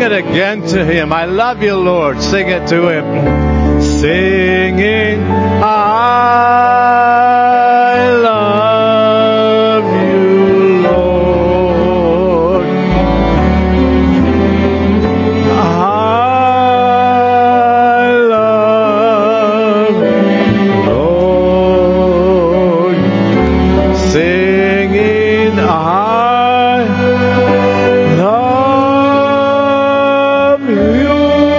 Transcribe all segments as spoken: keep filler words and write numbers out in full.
it again to Him. I love you, Lord. Sing it to Him. Singing, I love you, Lord. I love you, Lord. Singing, I love you,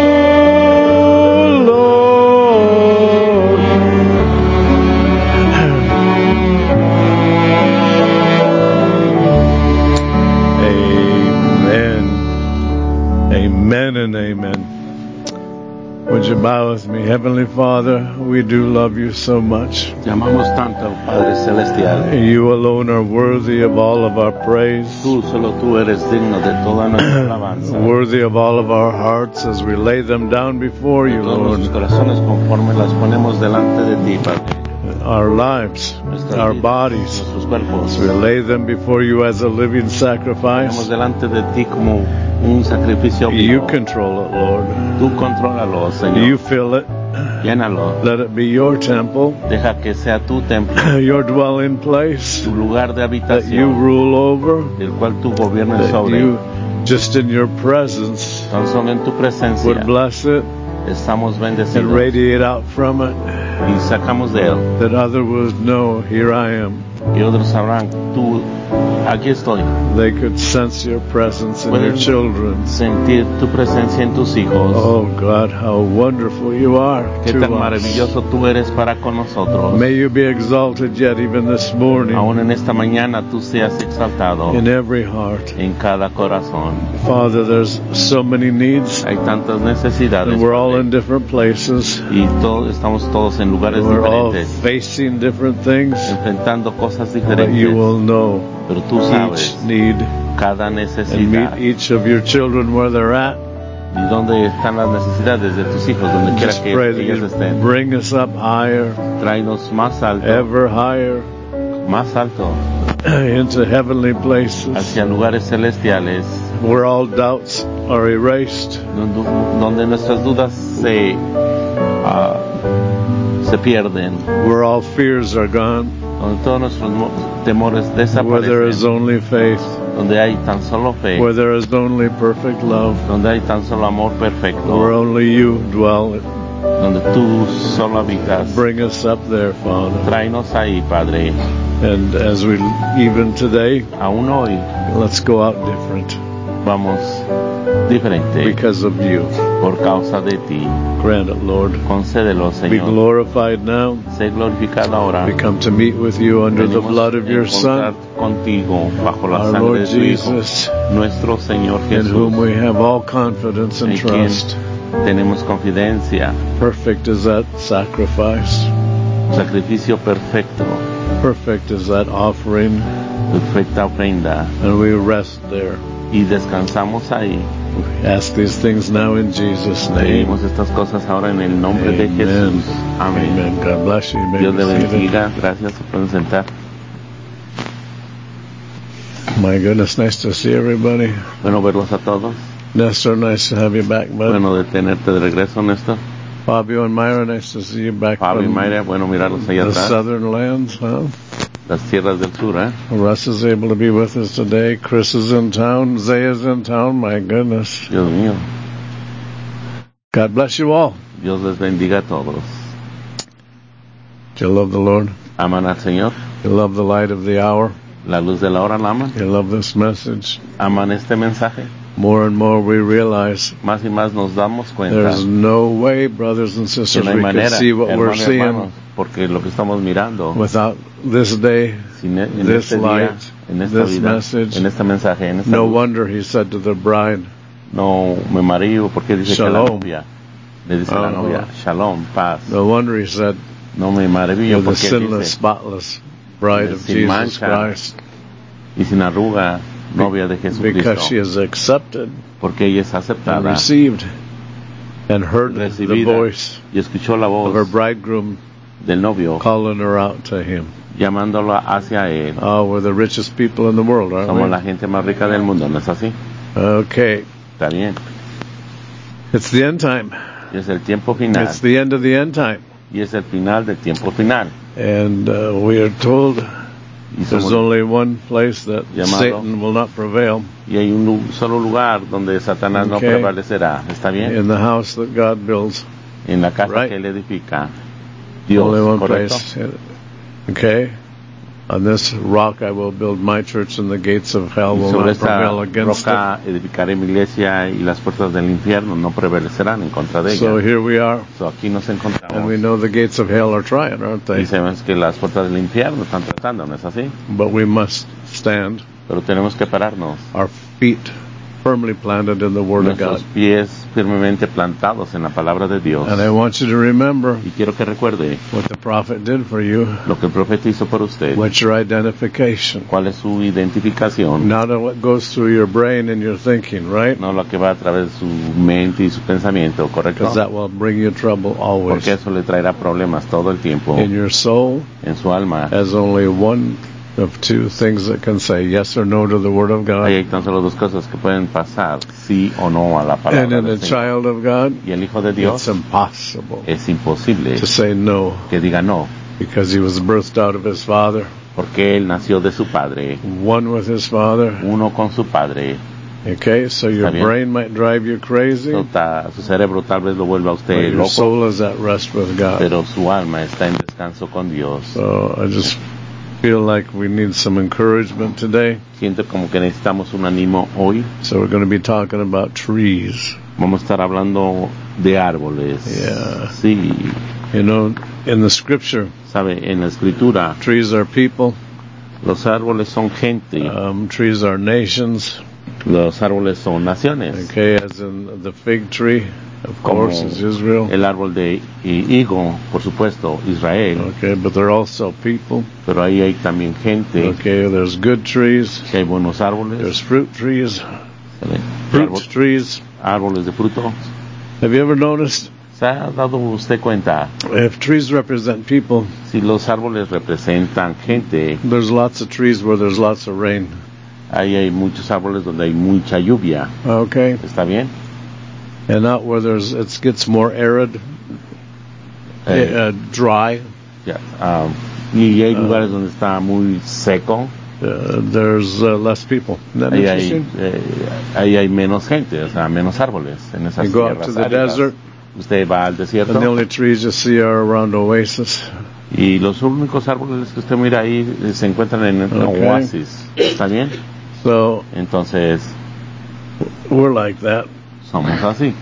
Lord. Amen. Amen and amen. Would you bow with me? Heavenly Father, we do love you so much. Te amamos tanto, Padre Celestial. You alone are worthy of all of our praise. Tú, solo tú eres digno de toda nuestra alabanza. Worthy of all of our hearts as we lay them down before you, Todos Lord. nuestros corazones conforme las ponemos delante de ti, Padre. Our lives, Nuestras our vidas, bodies, nuestros cuerpos. as we lay them before you as a living Ponemos sacrifice. delante de ti como un sacrificio You vivo. control it, Lord. Tú contrólalo, Señor. You fill it. Llénalo. Let it be your temple, Deja que sea tu templo, your dwelling place, tu lugar de that you habitación, rule over, del cual tú gobiernes that sobre. you, just in your presence, Tan solo en tu presencia would bless it estamos and bendecidos radiate out from it, y sacamos de él. that others would know, here I am. Y otros sabrán, tú, aquí estoy. They could sense your presence in your Pueden children. sentir tu presencia en tus hijos. Oh God, how wonderful you are Qué to tan us. maravilloso tú eres para con nosotros. May you be exalted yet even this morning Aún en esta mañana tú seas exaltado in every heart. en cada corazón. Father, there's so many needs, Hay tantas necesidades, and we're all Padre, in different places. y todo, estamos todos en lugares We're all diferentes, facing different things, enfrentando cosas but you diferentes, will know pero tú each sabes need cada and necesidad meet each of your children where they're at. y dónde están las necesidades de tus hijos, donde quiera Just que pray that ellos you estén. bring us up higher, Tráenos más alto, ever higher, más alto, into heavenly places, hacia lugares celestiales, where all doubts are erased, donde, donde nuestras dudas se, ah, se pierden, where all fears are gone, donde todos nuestros mo- temores where there is desaparecen, only faith, donde hay tan solo fe, where there is only perfect love, donde hay tan solo amor where perfecto, only you dwell. donde tú solo habitas. Bring us up there, Father. Tráenos ahí, Padre. And as we, even today, Aún hoy let's go out different vamos diferente because of you. por causa de ti. Grant it, Lord. Concédelo, Be Señor. glorified now. Sé glorificado ahora. We come to meet with you under the Venimos blood of your encontrar Son, contigo bajo la our sangre Lord de tu Hijo, Jesus, nuestro Señor in whom Jesús, we have all confidence and en quien trust. tenemos confidencia. Perfect is that sacrifice. Sacrificio perfecto, Perfect is that offering. perfecta ofrenda, And we rest there. y descansamos ahí. We ask these things now in Jesus' name. Pedimos estas cosas ahora en el nombre de Amen. Jesús. Amén. Amen. God bless you. You may Dios be le seated. bendiga. Gracias por pueden sentar. My goodness, nice to see everybody. Bueno verlos a todos. Nestor, nice to have you back, bud. Bueno de tenerte de regreso, Néstor. Fabio and Myra, nice to see you back Fabio y from Mayra, bueno mirarlos allá the atrás. southern lands, huh? Las tierras del sur, ¿eh? Russ is able to be with us today. Chris is in town. Zay is in town. My goodness. Dios mío. God bless you all. Dios les bendiga a todos. Do you love the Lord? ¿Aman al Señor? You love the light of the hour? ¿La luz de la hora la aman? You love this message? ¿Aman este mensaje? More and more we realize Más y más nos damos cuenta there's no way, brothers and que sisters, no hay we can manera, see what we're hermanos y seeing hermanos, porque lo que estamos mirando without this day, sin e- en this este día, light, en esta this vida, message. en este mensaje, en esta No luz. wonder he said to the bride, No me maravillo porque dice que a la Shalom. novia, le dice a la Uh-huh. novia, Shalom, paz. no wonder he said, No me maravillo you're the porque sinless, dice, spotless bride of Sin Jesus mancha. Christ, y sin arruga, novia de because she Jesucristo, is accepted porque ella es and aceptada, received and heard the recibida, voice y escuchó la of her voz bridegroom del novio calling her out to him. llamándola hacia él. Oh, we're the richest people in the world, aren't Somos la we? gente más rica del mundo, ¿no es así? Okay. Está bien. It's the end time. Y es el tiempo final. It's the end of the end time. Y es el final del tiempo final. And uh, we are told Y there's somos only one place that llamado- Satan will not prevail, Y hay un lu- solo lugar donde Satanás no Okay. prevalecerá. ¿Está bien? in the house that God builds. En la casa Right. que él edifica. Dios, Only one ¿correcto? place. Okay? On this rock I will build my church, and the gates of hell Y will sobre not esta prevail against roca edificaré mi iglesia y las puertas del infierno no prevalecerán en contra de it. So ella. here we are, So, aquí nos and encontramos we know the gates of hell are trying, aren't y they? sabemos que las puertas del infierno están tratando, ¿no es así? But we must stand, Pero tenemos que pararnos, our feet firmly planted in the Word of God. nuestros pies firmemente plantados en la palabra de Dios. And I want you to remember Y quiero que recuerde what the prophet did for you. lo que el profeta hizo por usted. What's your identification? ¿Cuál es su identificación? Not what goes through your brain and your thinking, right? No lo que va a través de su mente y su pensamiento, ¿correcto? Because that will bring you trouble always. Porque eso le traerá problemas todo el tiempo. In your soul En su alma has only one of two things that can say yes or no to the Word of God. ahí hay tan solo dos cosas que pueden pasar, sí o no a la And palabra in a del Señor. child of God, Y el Hijo de Dios it's impossible es imposible to say no, que diga no, because he was birthed out of his father, porque Él nació de su Padre, one with his father. uno con su Padre. Okay, so your Está bien. brain might drive you crazy, Su, ta- su cerebro tal vez lo vuelva a but usted your loco, soul is at rest with God. pero su alma está en descanso con Dios. So I just feel like we need some encouragement today. Siento como que necesitamos un ánimo hoy. So we're going to be talking about trees. Vamos a estar hablando de árboles. Yeah. Sí, You know, in the scripture, sabe, en la escritura, trees are people, los árboles son gente, um, trees are nations. los árboles son naciones. Okay, as in the fig tree, of Como course, is Israel. el árbol de hi- higo, por supuesto, Israel, Okay, but they're also people. pero ahí hay también gente, Okay, there's good trees, que hay buenos there's árboles, fruit trees, ¿sabe? fruit Árbol- trees. árboles de fruto. Have you ever noticed ¿Se ha dado usted cuenta? if trees represent people, Si los árboles representan gente, there's lots of trees where there's lots of rain. ahí hay muchos árboles donde hay mucha lluvia. Okay, ¿Está bien? and not where there's it gets more arid, Eh, uh, dry. ya, ah, y hay lugares donde está muy seco. Uh, there's uh, less people. Isn't that Ahí hay, interesting? eh, ahí hay menos gente, o sea, menos árboles en esas You go out tierras to the áridas. desert, Usted va al and the desierto only trees you see are around oasis. y los únicos árboles que usted mira ahí eh, se encuentran en un Okay. oasis. ¿Está bien? So Entonces, we're like that. somos así.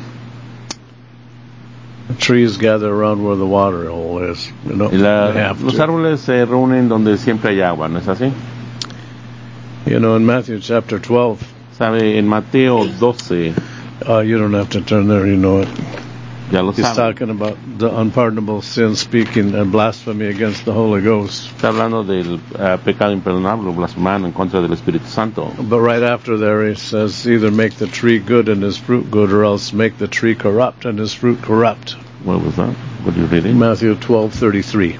Trees gather around where the water hole is. You know, Y la- they have los to. árboles se reúnen donde siempre hay agua, ¿no es así? You know, in Matthew chapter twelve, Sabe, en Mateo doce, uh, you don't have to turn there. You know it. ya lo He's sabe, talking about the unpardonable sin, speaking and blasphemy against the Holy Ghost. está hablando del eh, pecado imperdonable, blasfemando en contra del Espíritu Santo. But right after there, he says, either make the tree good and his fruit good, or else make the tree corrupt and his fruit corrupt. What was that? What are you reading? Matthew twelve thirty-three.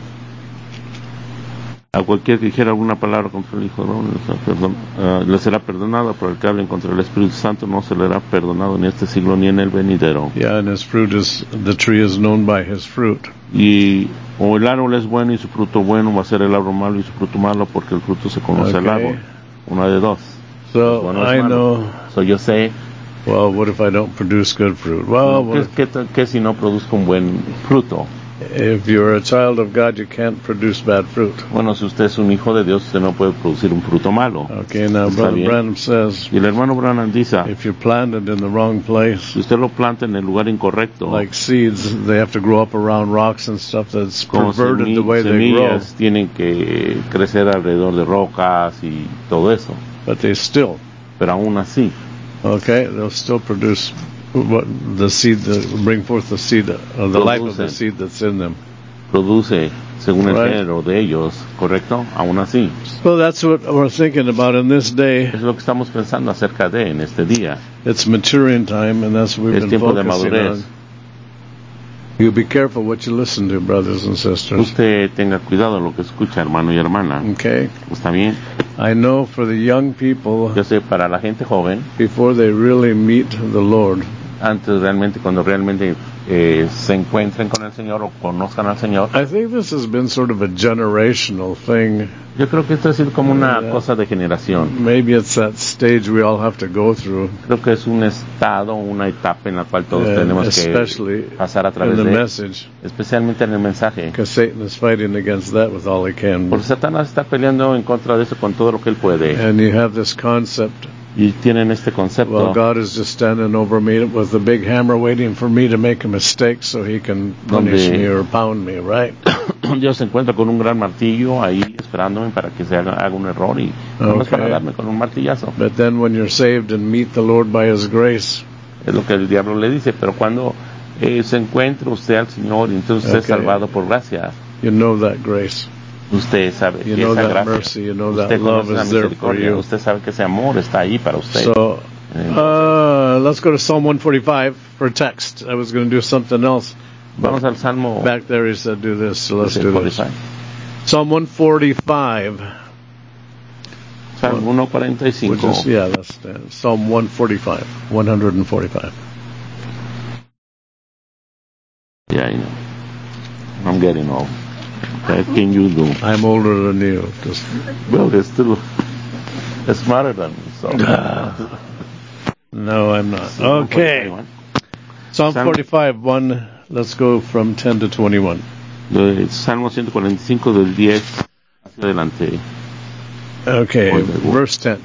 A cualquier que dijera alguna palabra contra el Hijo de Hombre, o sea, perdón, eh, le será perdonado, pero el que hable contra el Espíritu Santo no se le hará perdonado ni en este siglo ni en el venidero. Yeah, and his fruit is, the tree is known by his fruit. Y o el árbol es bueno y su fruto bueno, va a ser el árbol malo y su fruto malo, porque el fruto se conoce al Okay. árbol. Una de dos. So Bueno, es I malo. know, So, yo sé, well, what if I don't produce good fruit? Well, ¿qué, what qué, tal- qué si no produzco un buen fruto? if you're a child of God, you can't produce bad fruit. Bueno, si usted es un hijo de Dios, usted no puede producir un fruto malo. Okay, now Está Brother bien. Branham says, Y el hermano Branham dice, if you planted in the wrong place, si usted lo planta en el lugar incorrecto, like seeds, they have to grow up around rocks and stuff that's como perverted semi- the way they grow. semillas tienen que crecer alrededor de rocas y todo eso. But they still, Pero aún así, okay, they'll still produce what the seed that bring forth the seed, uh, the life of the Producen. seed that's in them. produce según el Right. género de ellos, ¿correcto? Aún así. So that's what we're thinking about in this day. Es lo que estamos pensando acerca de en este día. It's maturing time, and that's what we've Es been tiempo de focusing madurez. on. You be careful what you listen to, brothers and sisters. Usted tenga cuidado de lo que escucha, hermano y hermana. Okay? ¿Está bien? I know for the young people, Yo sé, para la gente joven, before they really meet the Lord, antes realmente, cuando realmente eh, se encuentren con el Señor o conozcan al Señor. I think this has been sort of a generational thing. Yo creo que esto ha sido como una Yeah. cosa de generación. Maybe it's that stage we all have to go through. Creo que es un estado, una etapa en la cual todos And tenemos especially que pasar a in través the de, message, especialmente en el mensaje. because Satan is fighting against that with all he can. Porque Satanás está peleando en contra de eso con todo lo que él puede. And you have this concept, Y tienen este concepto. well, God is just standing over me with a big hammer waiting for me to make a mistake so he can punish Donde- me or pound me, right? Dios se encuentra con un gran martillo ahí esperándome para que se haga, haga un error y no es para Okay. darme con un martillazo. But then when you're saved and meet the Lord by his grace, Es lo que el diablo le dice. Pero cuando eh, se encuentra usted al Señor y entonces usted es Okay. salvado por gracia, you know that grace. usted sabe You que know esa that gracia, mercy, you know usted that love conoce la is there for misericordia, you. usted sabe que ese amor está ahí para usted. So, Entonces, uh, let's go to Psalm one forty-five for text. I was going to do something else. vamos al Salmo Back there he said do this, so let's do this. cuarenta y cinco. Psalm one forty-five. Salmo ciento cuarenta y We'll cinco. just, yeah, that's uh, Psalm one forty-five. one forty-five. Yeah, I know. I'm getting old. What can you do? I'm older than you. Just, Well, they're still smarter than me, so. no, I'm not. Okay. Psalm Psalm- forty-five, one. Let's go from ten to twenty-one. Eh, Salmo ciento cuarenta y cinco del diez hacia adelante. Okay, Okay. verse ten.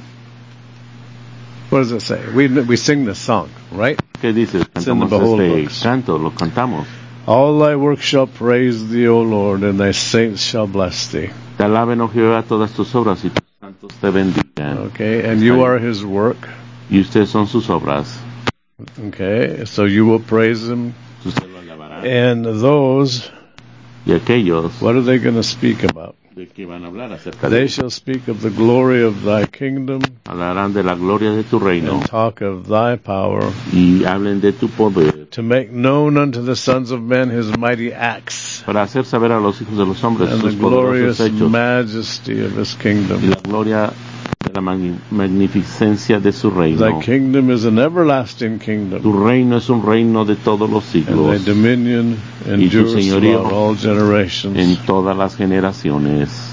What does it say? We we sing this song, right? ¿Qué dice? It's in the Cantamos Behold este books. canto, lo cantamos. All thy works shall praise thee, O Lord, and thy saints shall bless thee. Te alaben, oh Jehová, todas tus obras y tus santos te bendigan. Okay, and you are his work. Y ustedes son sus obras. Okay, so you will praise him. Usted lo alabará. And those, Y aquellos what are they going to speak about? de que van a hablar acerca They de shall speak of the glory of thy kingdom hablarán de la gloria de tu reino and talk of thy power, y hablen de tu poder to make known unto the sons of men his mighty acts para hacer saber a los hijos de los hombres and the sus poderosos glorious hechos majesty of his y kingdom. la gloria de la magni- magnificencia de su reino. Thy kingdom is an everlasting Tu kingdom, reino es un reino de todos los and thy siglos, dominion tu endures señorío throughout all en generations. todas las generaciones.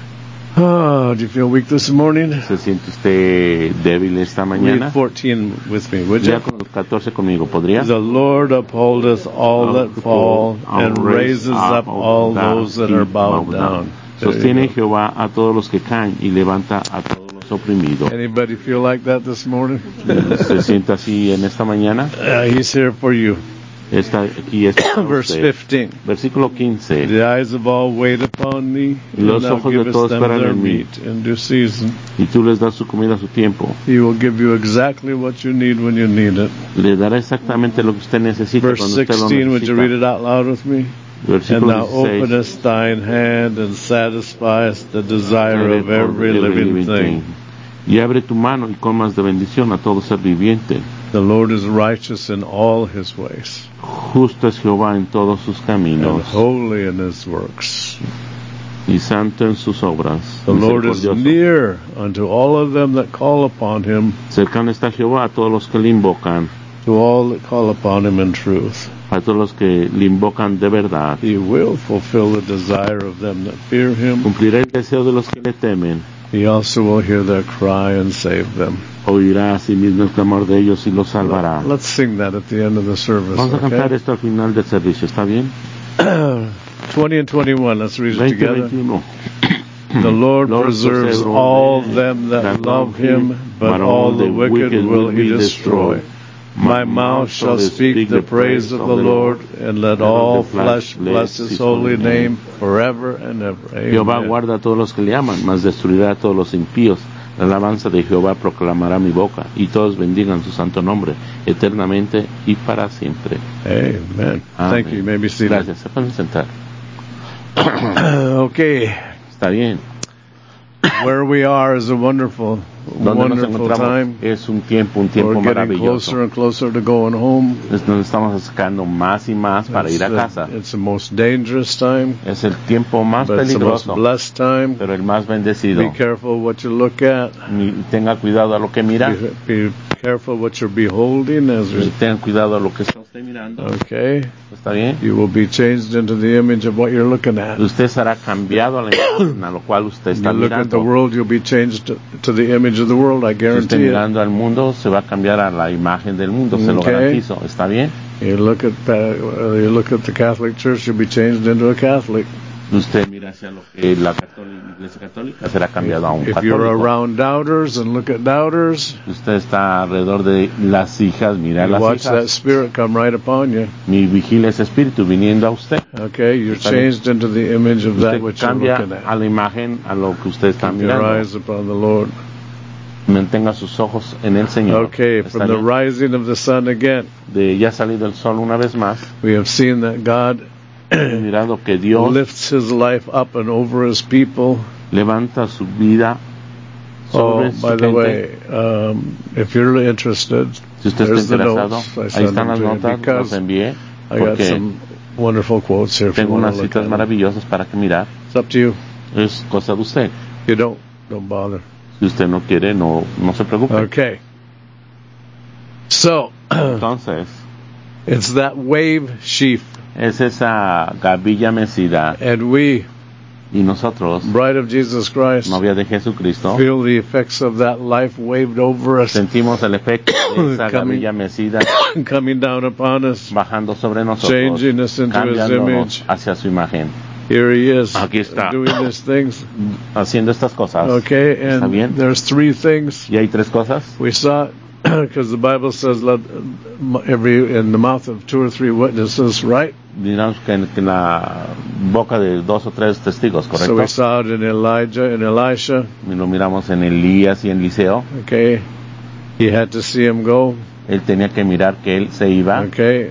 Oh, do you feel weak this morning? ¿Se siente usted débil esta mañana? Read fourteen with me, would Ya you? con los catorce conmigo, ¿podría? The Lord upholdeth all that fall, and raises up all those that are bowed down. There you Sostiene go. Jehová a todos los que caen y levanta a todos los oprimidos. Anybody feel like that this morning? ¿Se siente así en esta mañana? Uh, he's here for you. Está aquí está para Verse usted. fifteen. Versículo quince. The eyes of all wait upon thee, and Los thou ojos de givest todos them esperan their en mí. meat in due season. Y tú les das su comida a su tiempo. He will give you exactly what you need when you need it. Le dará exactamente lo que usted necesita Verse cuando usted lo sixteen, would you read necesita. it out loud with me? And Versículo thou dieciséis. openest thine hand and satisfiest the desire of every living thing. Y abre tu mano y comas de bendición a todo ser viviente. The Lord is righteous in all his ways, Justo es Jehová en todos sus and caminos holy in his works. y santo en sus obras. The Lord is Misericordioso. near unto all of them that call upon him, Cercano está Jehová a todos los que le invocan, to all that call upon him in truth. a todos los que le invocan de verdad. He will fulfill the desire of them that fear him. Cumplirá el deseo de los que le temen. He also will hear their cry and save them. Oirá a sí mismo el clamor de ellos y los salvará. Let's sing that at the end of the service, Vamos a cantar okay? esto al final del servicio, ¿está bien? twenty and twenty-one, let's read it veinte, together. veintiuno. The Lord Lord preserves preserve all them them that that love love him, him, but but all all the the wicked wicked will will he be destroy. destroyed. My mouth shall speak the praise of the Lord, and let all flesh bless his holy name forever and ever. Jehová Amen. guarda a todos los que le aman, mas destruirá a todos los impíos. La alabanza de Jehová proclamará mi boca, y todos bendigan su santo nombre, eternamente y para siempre. Amen. Amén. Thank you. You may be seated. Gracias, se pueden sentar. Okay. Está bien. Where we are is a wonderful, Donde nos wonderful encontramos time. es un tiempo, un We're tiempo getting maravilloso. closer and closer to going home. Nos nos estamos acercando más y más para ir a It's, casa. a, it's the most dangerous time, Es el tiempo más but it's the most peligroso, blessed time. pero el más bendecido. Be careful what you look at. Ni- Tenga cuidado a lo que mira. Be, be careful what you're beholding as we... Tengan cuidado a lo que está usted mirando. Okay. ¿Está bien? You will be changed into the image of what you're looking at. Usted será cambiado a la imagen a lo cual usted está You look at the mirando. world, you'll be changed to, to the image of the world, I Si guarantee esté it. mirando al mundo, se va a cambiar a la imagen del mundo, se lo Okay. garantizo. ¿Está bien? You look at uh, you look at the Catholic Church, you'll be changed into a Catholic. Usted mira hacia lo que la católica, Iglesia Católica será cambiado a un If you're católico. around doubters and look at doubters, Usted está alrededor de las hijas, mira a you las watch that hijas. spirit come right upon you. Mi vigila ese espíritu viniendo a usted. Okay, you're Está bien. changed into the image of that Usted which you're cambia looking a at. la imagen a lo que usted está Keep your mirando. eyes upon the Lord. Mantenga sus ojos en el Señor. Okay, ¿Está from the bien? rising of the sun again, De ya salido el sol una vez más, we have seen that God he mirado que Dios lifts his life up and over his people. levanta su vida Oh, sobre su by the gente. way, um, if you're interested, Si usted está there's the interesado, notes. I ahí sent están them las to you notas, las because envié, I got porque some wonderful quotes here if you tengo want unas to look citas at them. maravillosas para que mirar. It's up to you. Es cosa de usted. If you don't, don't bother. Si usted no quiere, no, no se preocupe. Okay. So, Entonces, it's that wave sheaf, es esa gavilla mecida, and we, y nosotros, bride of Jesus Christ, novia de Jesucristo, feel the effects of that life waved over us, sentimos el efecto de esa Coming- gavilla mecida coming down upon us, bajando sobre nosotros, changing us into his cambiándonos image. hacia su imagen, Here he is, Aquí está. doing these things. haciendo estas cosas. Okay, ¿Está bien? and there's three things Y hay tres cosas. we saw, because the Bible says, "Let uh, every in the mouth of two or three witnesses," right? Digamos que en, que en la boca de dos o tres testigos, So ¿correcto? we saw it in Elijah and Elisha. Y lo miramos en Elías y en Eliseo. Okay, he had to see him go. Él tenía que mirar que él se iba. Okay,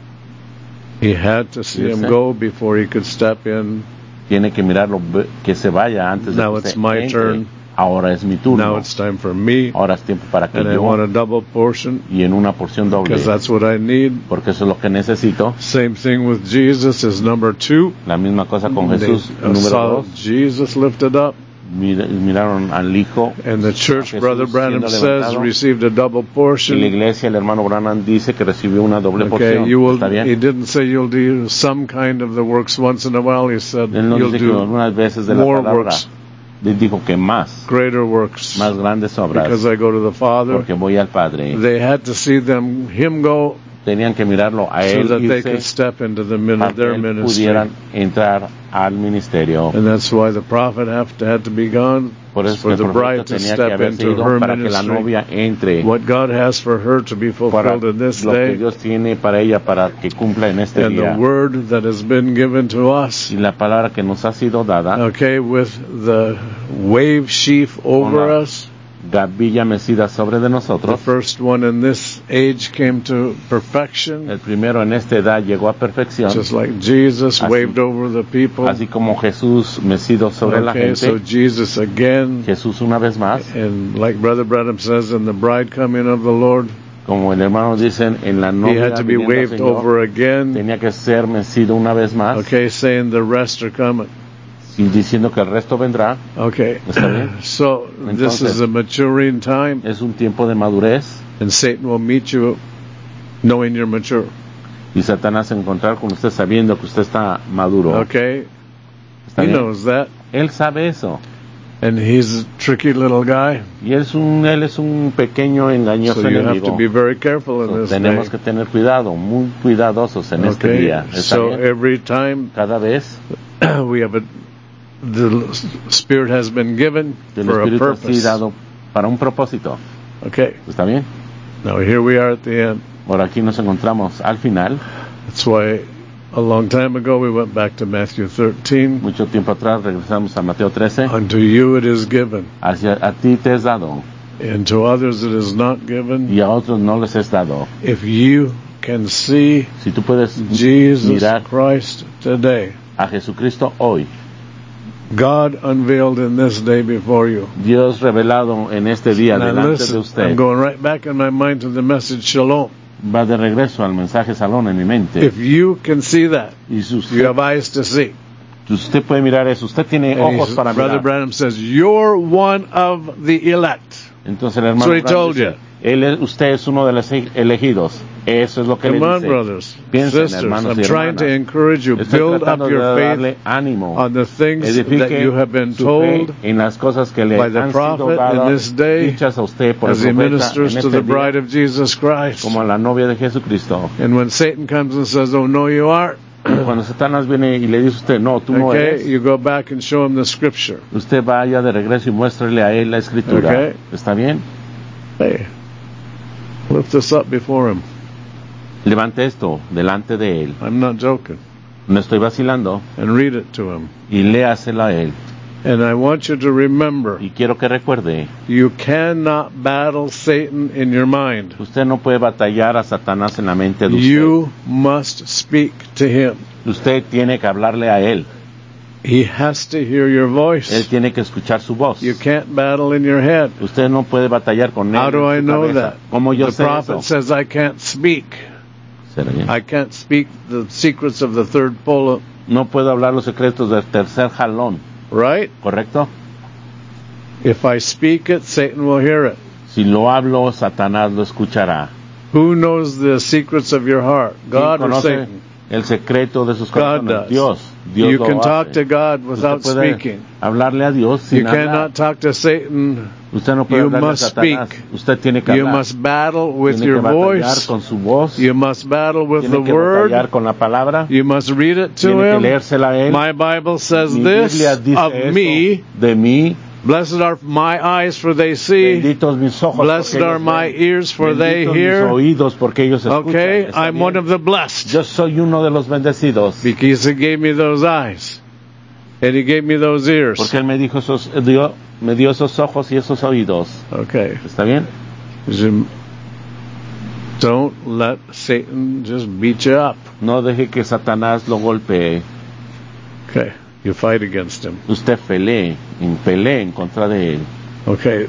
he had to see Yes, him sir. go before he could step in. Tiene que mirarlo, ve- que se vaya antes de Now que it's se my entre. turn. Ahora es mi turno. Now it's time for me, Ahora es tiempo para que and I yo, want a double portion y en una porción doble, because that's what I need. porque eso es lo que necesito. Same thing with Jesus is number two. La misma cosa con They Jesús, número saw dos. Jesus lifted up, Mir- miraron al Hijo. and the church, Jesús Brother Branham siendo says, levantado. received a double Y la portion. iglesia, el hermano Branham dice que recibió una doble Okay, porción. you will. ¿Está bien? He didn't say you'll do some kind of the works once in a while. He said Él no you'll dice que do algunas veces de la more palabra. works, Él dijo que más, greater works, más grandes obras, because I go to the Father. porque voy al Padre. They had to see them him go Tenían que mirarlo a so él that they irse could step into the min- para que their él ministry, pudieran entrar al ministerio. and that's why the prophet have to, had to be gone Por eso for el the profeta bride to tenía que step haberse into ido her para que la ministry. novia entre What God has for her to be para fulfilled in this lo que day, Dios tiene para ella para que cumpla en este and the día. word that has been given to us. Y la palabra que nos ha sido dada, Okay, with the wave sheaf over la- us. gavilla mecida sobre de The nosotros. first one in this age came to perfection, El primero en esta edad llegó a perfección, just like Jesus Así- waved over the people. así como Jesús mecido sobre la Okay, so gente. Jesus again, Jesús una vez más, and like Brother Branham says, in the bride coming of the Lord, como el hermano dicen, en la he novia had to be viniendo al waved Señor, over again. tenía que ser mecido una vez más, Okay, saying the rest are coming. y diciendo que el resto vendrá. Okay, Está bien. so this Entonces- is a maturing time, Es un tiempo de madurez, and Satan will meet you knowing you're mature. y Satanás se encontrar con usted sabiendo que usted está maduro. Okay, ¿Está he bien? knows that, Él sabe eso, and he's a tricky little guy. y él es un, él es un pequeño engañoso So you have to enemigo. be very careful in So, this tenemos day. que tener cuidado, muy cuidadosos en este Okay, día. ¿Está so bien? every time Cada vez we have a, the Spirit has been given que el for a Espíritu ha sido purpose. dado para un propósito. Okay, ¿Está bien? now here we are at the end. Ahora aquí nos encontramos al final. That's why a long time ago we went back to Matthew thirteen. Mucho tiempo atrás regresamos a Mateo trece. Unto you it is given, Hacia a ti te es dado, and to others it is not given. y a otros no les es dado. If you can see Si tú puedes Jesus mirar Christ today, a Jesucristo hoy, God unveiled in this day before you. Dios revelado en este día Now delante de listen, usted, I'm going right back in my mind to the message Shalom. va de regreso al mensaje salón en mi mente. If you can see that, Y si you usted, have eyes to see. usted puede mirar eso, usted tiene And he ojos says- para Brother mirar. Branham says, you're one of the elect. Entonces el hermano That's what he told dice, él es, usted es uno de los elegidos. Eso es lo que Come le on, dice. brothers, Piensen, sisters, hermanos I'm y trying to hermanas. encourage you. Estoy Build up tratando de your darle faith ánimo. on the things Edifique that you have been su told fe en las cosas que le by the han sido prophet in dadas, this day dichas a usted por as el he profeta ministers en to este the bride día, of Jesus Christ. como a la novia de Jesucristo. And when Satan comes and says, oh, no, you aren't, Cuando Satanás viene y le dice a usted, no, tú no okay, eres, you go back and show him the scripture. usted vaya de regreso y muéstrele a él la escritura. Okay. ¿Está bien? Hey, lift this up before him. Levante esto delante de él. I'm not joking. No estoy vacilando. And read it to him. Y léasela a él. And I want you to remember, Y quiero que recuerde, you cannot battle Satan in your mind. usted no puede batallar a Satanás en la mente de usted. You must speak to him. Usted tiene que hablarle a él. He has to hear your Él voice. tiene que escuchar su voz. You can't battle in your head. Usted no puede batallar con él How do I en su know cabeza. that? ¿Cómo yo The sé prophet eso? says I can't speak. ¿Será bien? I can't speak the secrets of the third pull-up, No puedo hablar los secretos del tercer jalón, right? ¿correcto? If I speak it, Satan will hear it. Si lo hablo, Satanás lo escuchará. Who knows the secrets of your heart? ¿Quién God or conoce Satan? el secreto de sus God corazones? does. Dios. Dios You lo can hace. talk to God without Usted puede speaking. hablarle a Dios sin You hablar. cannot talk to Satan. Usted no puede You hablarle a must Satanás. speak. Usted tiene que You hablar. must battle with Tiene your que batallar voice. con su voz. You must battle with Tiene the que batallar word. con la palabra. You must read it to Tiene que him. leérsela a él. My Bible says Mi this Biblia dice of eso me. de mí. Blessed are my eyes, for they see. Benditos mis ojos Blessed porque are ellos my ven. ears, for they Benditos mis hear. oídos porque ellos escuchan. Okay, ¿Está I'm bien? one of the blessed Yo soy uno de los bendecidos. because He gave me those eyes and He gave me those ears. Porque él me dijo esos, dio, me dio esos ojos y esos oídos. Okay, ¿Está bien? don't let Satan just beat you up. No deje que Satanás lo golpee. Okay, you fight against him. Usted pelee, en pelee en contra de él. Okay,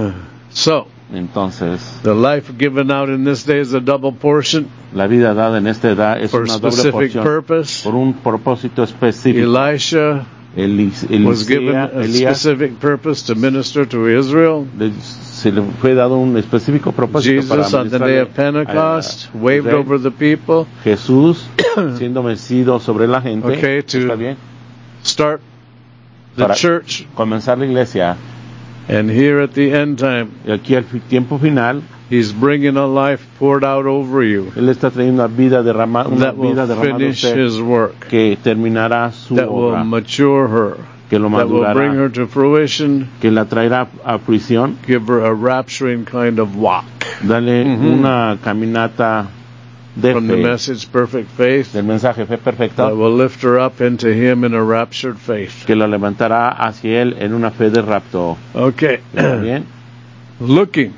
so Entonces, the life given out in this day is a double portion la vida dada en esta edad es for a una doble specific porción purpose. por un propósito específico. Elisha Elis, was given Elisea, a Elías specific purpose to minister to Israel. le- se le fue dado un específico propósito para Jesus on the day of ministrarle Pentecost a- a waved Israel. over the people. Jesús siendo vencido sobre la gente. Okay, to- ¿Está bien? Start the Para church, comenzar la iglesia. and here at the end time, Y aquí al fi- tiempo final, He's bringing a life poured out over you Él está trayendo una vida derramada, una that will vida derramada en finish usted His work, que terminará su that will obra, mature her, que lo that will bring madurará, her to fruition, que la traerá a fruición, give her a rapturing kind of walk dale Mhm. una caminata de from the fe, message perfect faith del mensaje fe that perfecta, will lift her up into Him in a raptured faith. que la levantará hacia Él en una fe de rapto. Okay, ¿Está bien? looking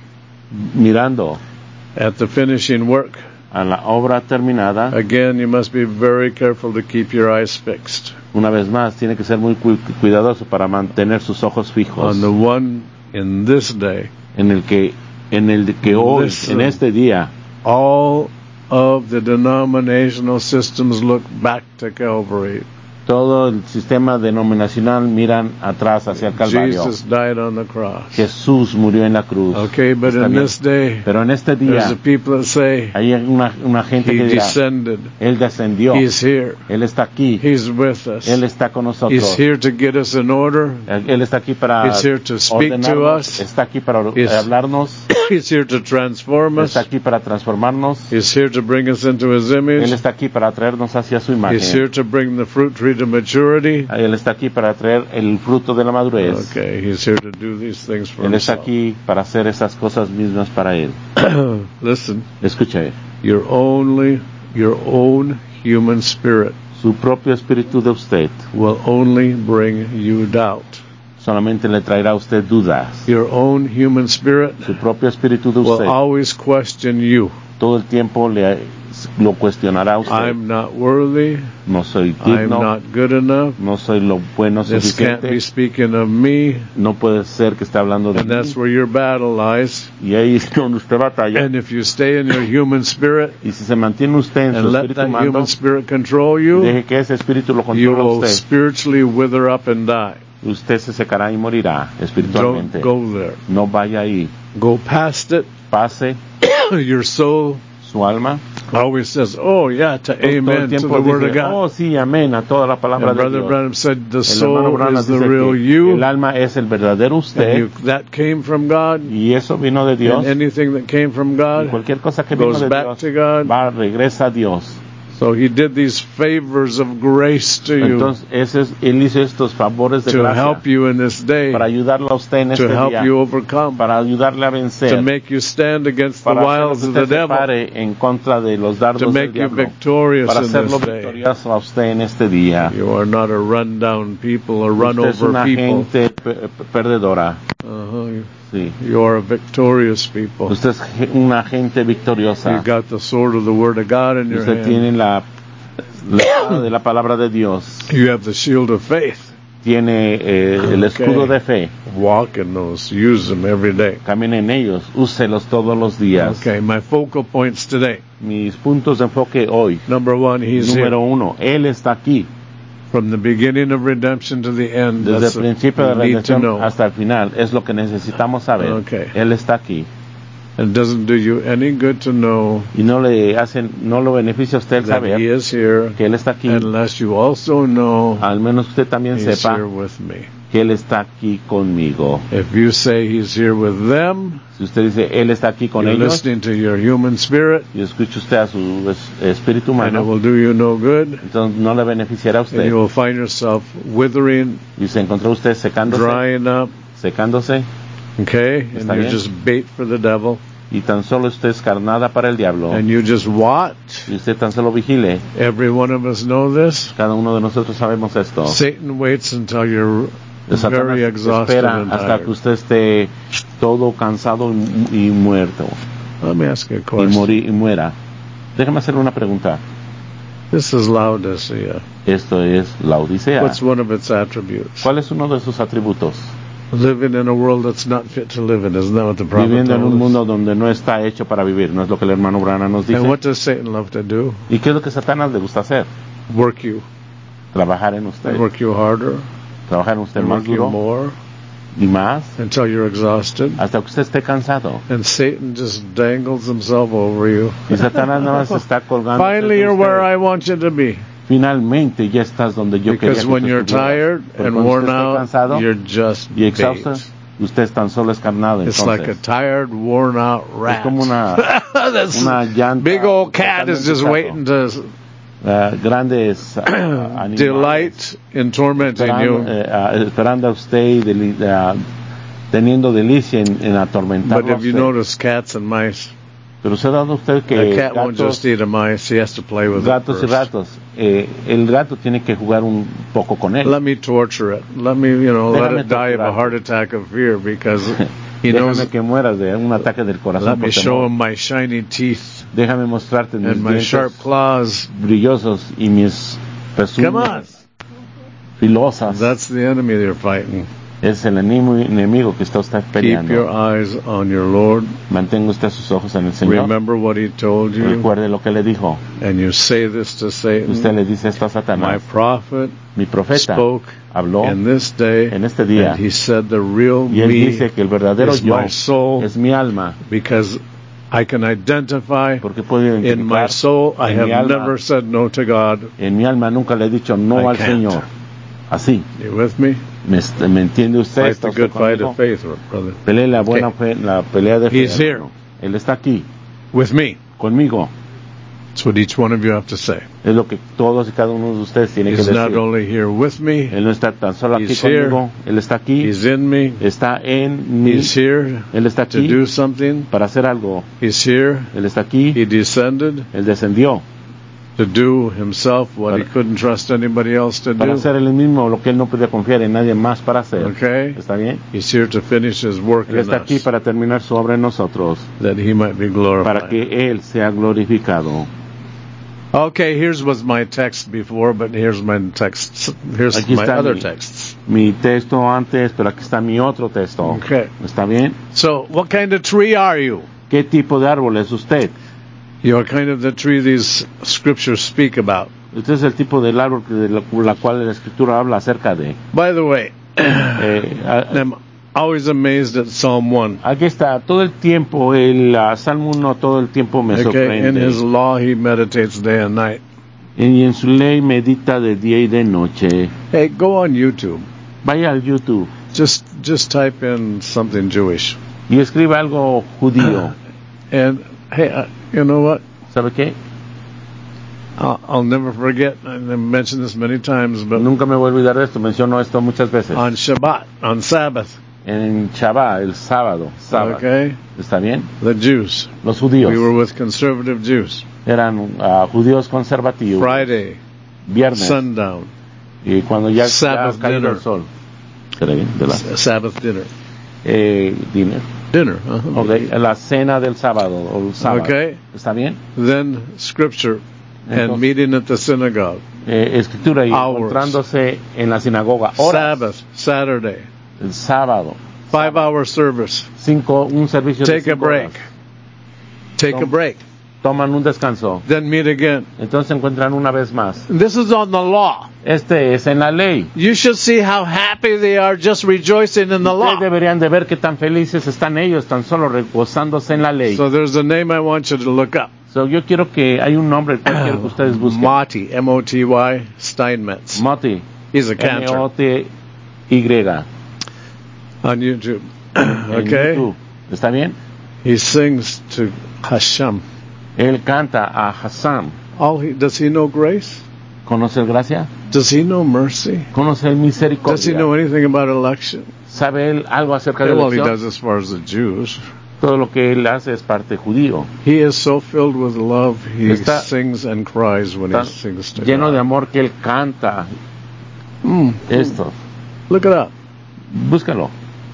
Mirando at the finishing work. a la obra terminada, Again, you must be very careful to keep your eyes fixed una vez más, tiene que ser muy cu- cuidadoso para mantener sus ojos fijos on the one in this day. en el que, en el de que hoy, Listen. en este día, All of the denominational systems look back to Calvary. todo el sistema denominacional miran atrás hacia el Calvario. Jesus died on the cross. Jesús murió en la cruz. Okay, but Está in bien. this day, Pero en este there's día the people that say, hay una, una gente He que dirá, descended. Él descendió, He's here. Él está aquí, He's with us. Él está con He's nosotros, here to get us in order. Él está aquí para He's here to speak to ordenarnos, us. está aquí para He's- hablarnos, He's here to transform us. está aquí para transformarnos, He's here to bring us into His Él image. está aquí para traernos hacia su He's here imagen, to bring the fruit tree to maturity. Él está aquí para traer el fruto de la madurez, Okay, He's here to do these things for Él está Himself. aquí para hacer esas cosas mismas para Él. Listen, Escuche, your only, your own human spirit su propio espíritu de usted will only bring you doubt. solamente le traerá a usted dudas. Your own human spirit Su propio espíritu de will usted always question you. todo el tiempo le, lo cuestionará a usted. I'm not worthy. No soy I'm digno, not good enough. no soy lo bueno This can't suficiente. be speaking of me. No puede ser que esté hablando de And mí. that's where your battle lies. Y ahí es donde usted batalla. And if you stay in your human spirit Y si se mantiene usted en su and let espíritu that humano, human spirit control y you, deje que ese espíritu lo you controle a will usted, spiritually wither up and die. usted se secará y morirá espiritualmente. Don't go there. No vaya ahí. Go past it. Pase Your soul su alma. always says, oh yeah, to Todo el amen to tiempo the word of dice, God. oh sí, amén a toda la palabra And de Brother Dios. Branham said the El hermano soul Branham is the dice real que you. el alma es el verdadero And usted, you, that came from God. y eso vino de Dios. And anything that came from Y God cualquier cosa que vino goes de back Dios to God. va, regresa a Dios. So he did these favors of grace to you Entonces, ese es, él hizo estos favores de to gracia help you in this day, para ayudarle a usted en to este help día, you overcome, para ayudarle a vencer, to make you stand against the para hacerlo wiles que of the usted se devil, pare en contra de los dardos to del make you diablo, victorious para in hacerlo this day. victorioso a usted en este día. You are not a run-down people, a Usted es run-over una people. gente pe- perdedora. Uh-huh. Sí. You are a victorious people. Usted es ge- una gente victoriosa. You got the sword of the Word of God in your Usted hand. tiene la, la espada de la palabra de Dios. You have the shield of faith. Tiene eh, el escudo Okay. de fe. Walk in those. Use them every day. Camine en ellos. Úselos todos los días. Okay, my focal points today. Mis puntos de enfoque hoy. Number one, He's Número here. uno, Él está aquí. From the beginning of redemption to the end. Desde That's el what principio de la we need to redención know. hasta el final. Es lo que necesitamos saber. Okay. Él está aquí. It doesn't do you any good to know Y no le hacen, no lo beneficia a usted el that saber He is here que Él está aquí. unless you also know Al menos usted también He's sepa here with me. que Él está aquí conmigo. If you say He's here with them, Si usted dice, Él está aquí con you're ellos, listening to your human spirit, y escucha usted a su es- espíritu and it humano, will do you no good, entonces no le beneficiará a and you usted. will find yourself withering, Y se encontró usted secándose, drying up, secándose, okay? And Está you're bien. just bait for the devil, y tan solo usted es carnada para el diablo. and you just watch. Y usted tan solo vigile. Every one of us know this. Cada uno de nosotros sabemos esto. Satan waits until you're Satanás very exhausted espera and hasta que tired. usted esté todo cansado y, y muerto. Let me ask you a Y, question. morir, y muera. Déjame hacerle una pregunta. This is Laodicea. Esto es la Odisea. What's one of its attributes? ¿Cuál es uno de sus atributos? Living in a world that's not fit to live in. Isn't that what the prophet Viviendo en un told us? mundo donde no está hecho para vivir. ¿No es lo que el hermano Branham nos dice? And what does Satan love to do? ¿Y qué es lo que Satanás le gusta hacer? Work you. Trabajar en usted. Work you harder. Trabajar en usted And más work you duro more y más until you're exhausted. hasta que usted esté cansado. And Satan just dangles himself over you. Y Satanás nada más se está colgando. Finally, de you're usted. where I want you to be. Finalmente ya estás donde yo quería Because que when tú you're estuvieras. tired Porque and cuando worn usted esté out, cansado you're just y exhausto, bait. usted tan solo es carnado. It's Entonces, like a tired, worn out es rat. como una, That's una llanta. big old cat is just totalmente waiting to uh, grandes uh, animales, delight in tormenting esperando, you. eh, uh, esperando a usted y deli- uh, teniendo delicia en, en atormentarlo But a if you usted. notice cats and mice, Pero usted ha dado usted que a cat won't gatos, just eat a mice. He has to play with gatos it y first. ratos, eh, el gato tiene que jugar un poco con él. Let me torture it. Let me, you know, let Déjame it die of a torturar. heart attack of fear because he knows. Déjame que mueras de un ataque del corazón. Let me por show temor. him my shiny teeth Déjame mostrarte mis and my dientes sharp claws. brillosos y mis Come on. pezuñas filosas. That's the enemy they're fighting. Es el enemigo, enemigo que está usted Keep your peleando. eyes on your Lord. Mantenga usted sus ojos en el Señor. Remember what he told you. Recuerde lo que le dijo. And you say this to Usted Satan. le dice esto a My Satanás. prophet Mi profeta spoke habló in this day, en este día. and he said the real Y él me dice que el verdadero is yo my soul, es mi alma. because I can identify Porque puedo in my identificar soul. I en mi have alma. never said no to God. En mi alma nunca le he dicho no I al can't. Señor. Así. You with me? ¿Me, me entiende usted? Fight ¿Está the usted good fight conmigo? of faith, brother. Pelee la buena fe, la pelea de fe. He's here. hermano. Él está aquí, With me. conmigo. That's what each one of you have to say. Es lo que todos y cada uno de ustedes tienen que He's not decir. only here with me, Él no está tan solo aquí He's here. conmigo. Él está aquí. he's in me. Está en mí. He's here Él está to aquí do something. para hacer algo. He's here. Él está aquí. He descended Él descendió to do himself what he Para- couldn't trust anybody else to para do. hacer él mismo lo que él no podía confiar en nadie más para hacer. Okay? ¿Está bien? He's here to finish his work Él in está aquí us, para terminar su obra en nosotros, that he might be para glorified. que él sea glorificado. Okay, here's was my text before, but here's my text. Here's Aquí my está other mi- texts. Mi texto antes, pero aquí está mi otro texto. Okay. ¿Está bien? So, what kind of tree are you? ¿Qué tipo de árbol es usted? You're kind of the tree these scriptures speak about. Usted es el tipo del árbol que de la, la cual la escritura habla acerca de. By the way, Eh, a- I'm always amazed at Psalm one. aquí está, todo el tiempo, el uh, Salmo uno todo el tiempo me Okay, in sorprende. his law he meditates day and night. Y en su ley medita de día y de noche. Hey, go on YouTube. Vaya al YouTube Just just type in something Jewish. y escriba algo judío. And hey, uh, you know what? ¿Sabe qué? I'll, I'll never forget. I've mentioned this many times, but Nunca me voy a olvidar de esto, menciono esto muchas veces. on Shabbat, on Sabbath, En Shabbat, el sábado, sábado. okay, ¿Está bien? the Jews. Los judíos We were with conservative Jews. eran uh, judíos conservativos. Friday, Viernes. sundown, Y cuando ya Sabbath ha caído dinner. el sol. ¿Será bien? ¿De la? S- Sabbath dinner. Eh, dinner. Dinner. Uh-huh. Okay. La cena del sábado. O el sábado. Okay. ¿Está bien? Then scripture and Entonces- meeting at the synagogue. Eh, escritura y Hours. encontrándose en la sinagoga. Horas. Sabbath, Saturday, El sábado. five hour service. Cinco, un servicio de Take a cinco break. horas. Take a Tom- break. Toman un descanso. Then meet again. Entonces se encuentran una vez más. This is on the law. Este es en la ley. You should see how happy they are just rejoicing in the law. Ustedes deberían de ver qué tan felices están ellos, tan solo regozándose en la ley. So there's a name I want you to look up. So, yo quiero que hay un nombre el cual quiero que ustedes busquen. Moti, M O T Y, Steinmetz. Moti. He's a M cantor O T Y. on YouTube. En Okay? YouTube. ¿Está bien? He sings to Hashem. Él canta a Hassan. All he, does he know grace? ¿Conoce el gracia? Does he know mercy? ¿Conoce el Does he misericordia? know anything about election? ¿Sabe él algo acerca de la Well, he elección? does as far as the Jews. Todo lo que él hace es parte judío. He is so filled with love, he Está- sings and cries when Está he sings to lleno God. de amor que él canta Mm. esto. Look it up. Búscalo.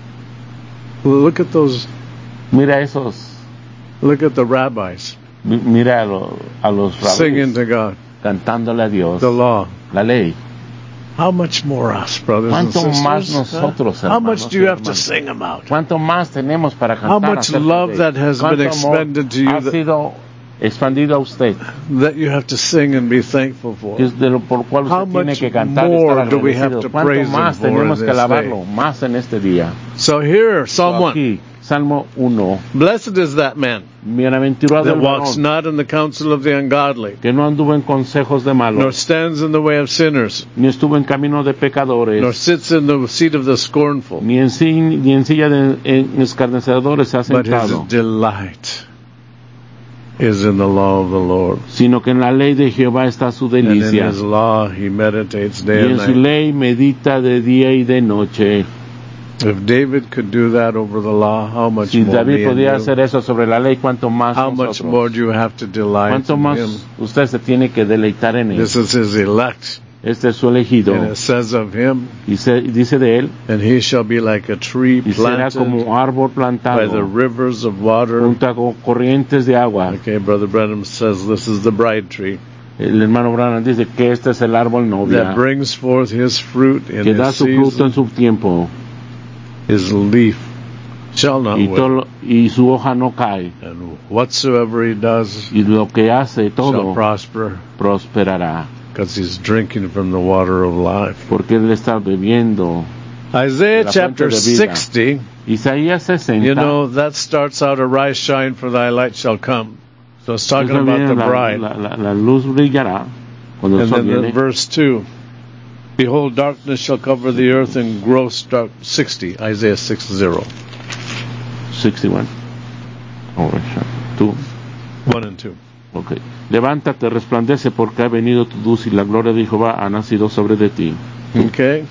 Look at those. Mira esos. Look at the rabbis mi- Mira a, lo- a los singing rabíes to God. cantándole a Dios The law. la ley. How much more us, brothers and ¿Cuánto sisters? más huh? nosotros, How much hermanos do you y have to hermanas? sing about? ¿Cuánto más tenemos para cantar? How much acerca love de- that has ¿Cuánto been amor expended to you ha that- sido expandido a usted? That you have to sing and be thankful for. Que es de lo por cual How usted tiene much que cantar y estar more do we have agradecido. to ¿Cuánto praise más Him for tenemos in que this alabarlo? Más en este día. So here, Psalm one. Aquí, Salmo uno. Blessed is that man Bienaventurado that el walks varón not in the counsel of the ungodly, que no anduvo en consejos de nor malos, stands in the way of sinners, ni estuvo en camino de nor pecadores, sits in the seat of the scornful, ni en, si- ni en silla de en escarnecedores se ha but his sentado, delight is in the law of the Lord. sino que en la ley de Jehová está su And in delicia, his law he meditates y day en and su night. ley medita de día y de noche. If David could do that over the law, how much Si more me David and podía you? hacer eso sobre la ley, cuánto más How much more nosotros. do you have to delight Cuánto in más him? usted se tiene que deleitar en él. This is his elect. Este es su elegido. And it says of him, Y se, dice de él, and he shall be like a tree y será planted como árbol by the plantado rivers of water. junto con corrientes de agua. Okay, Brother Branham says this is the bride tree El hermano Branham dice que este es el árbol novia, that brings forth his fruit in que da his su fruto season. en su tiempo, His leaf shall not y, wither, todo, y su hoja no cae, and whatsoever he does y lo que hace shall todo prosper, prosperará, because he's drinking from the water of life. porque él está bebiendo. Isaiah La chapter fuente de vida. sixty, Isaías sesenta, you know, that starts out, arise, shine, for thy light shall come. So it's talking eso about viene, the la, bride. la, la, la luz brillará cuando el And sol then the viene. verse two, behold, darkness shall cover the earth and gross dark, sixty, Isaiah six zero, sesenta y uno. Oh, tú. one and two. Okay. Levántate, resplandece, porque ha venido tu luz y la gloria de Jehová ha nacido sobre de ti. Okay?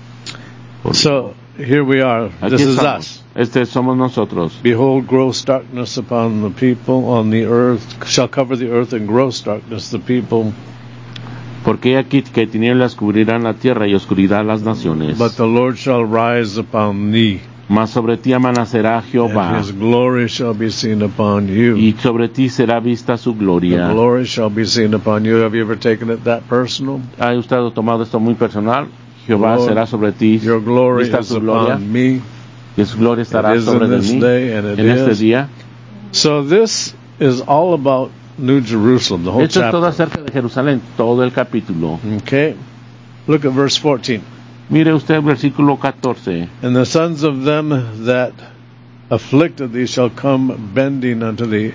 Por- So, here we are. Aquí This is estamos. us. Este somos nosotros. Behold, gross darkness upon the people, on the earth, shall cover the earth, and gross darkness the people. Porque he aquí que tinieblas cubrirán la tierra y oscuridad las naciones. But the Lord shall rise upon thee, Mas sobre ti amanecerá Jehová, and his glory shall be seen upon you. y sobre ti será vista su The gloria. glory shall be seen upon you. Have you ever taken it that personal? ¿Ha usted tomado esto muy personal? Jehová Lord, será sobre ti, Your glory vista is su gloria, upon me. y su gloria estará It is sobre in de this mí day, and it en este is. día. So this is all about New Jerusalem, the whole Esto es todo chapter. acerca de Jerusalén, todo el capítulo. Okay? Look at verse fourteen. Mire usted el versículo catorce. And the sons of them that afflicted thee shall come bending unto thee.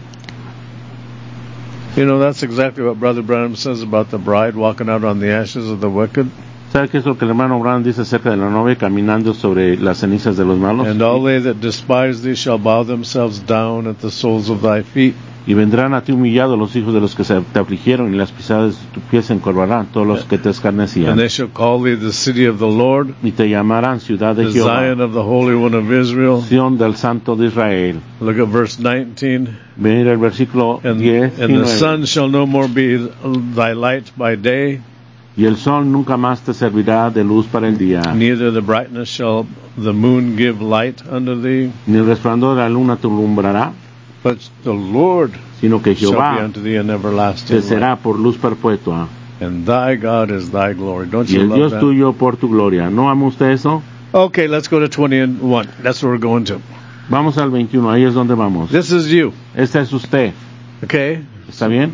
You know, that's exactly what Brother Branham says about the bride walking out on the ashes of the wicked. ¿Sabe qué es lo que el hermano Branham dice acerca de la novia caminando sobre las cenizas de los malos? And all they that despise thee shall bow themselves down at the soles of thy feet. Y vendrán a ti humillados los hijos de los que se te afligieron, y las pisadas de tu pie se encorvarán, todos los que te escarnecían. And they shall call thee the city of the Lord, Y te llamarán ciudad de the Jehová, Zion of the Holy One of Israel. Sión del Santo de Israel. Look at verse nineteen. Mira el versículo And, diez y and the nueve. sun shall no more be thy light by day, Y el sol nunca más te servirá de luz para el día, neither the brightness shall the moon give light unto thee, ni el resplandor de la luna te alumbrará, but the Lord sino que shall be Jehová unto thee an te everlasting será light. por luz perpetua, And thy God is thy glory. Don't y you el love Dios that? tuyo por tu gloria. ¿No ama usted eso? Okay, let's go to twenty-one. That's where we're going to. Vamos al veintiuno, ahí es donde vamos. This is you, Este es usted, okay? ¿está bien?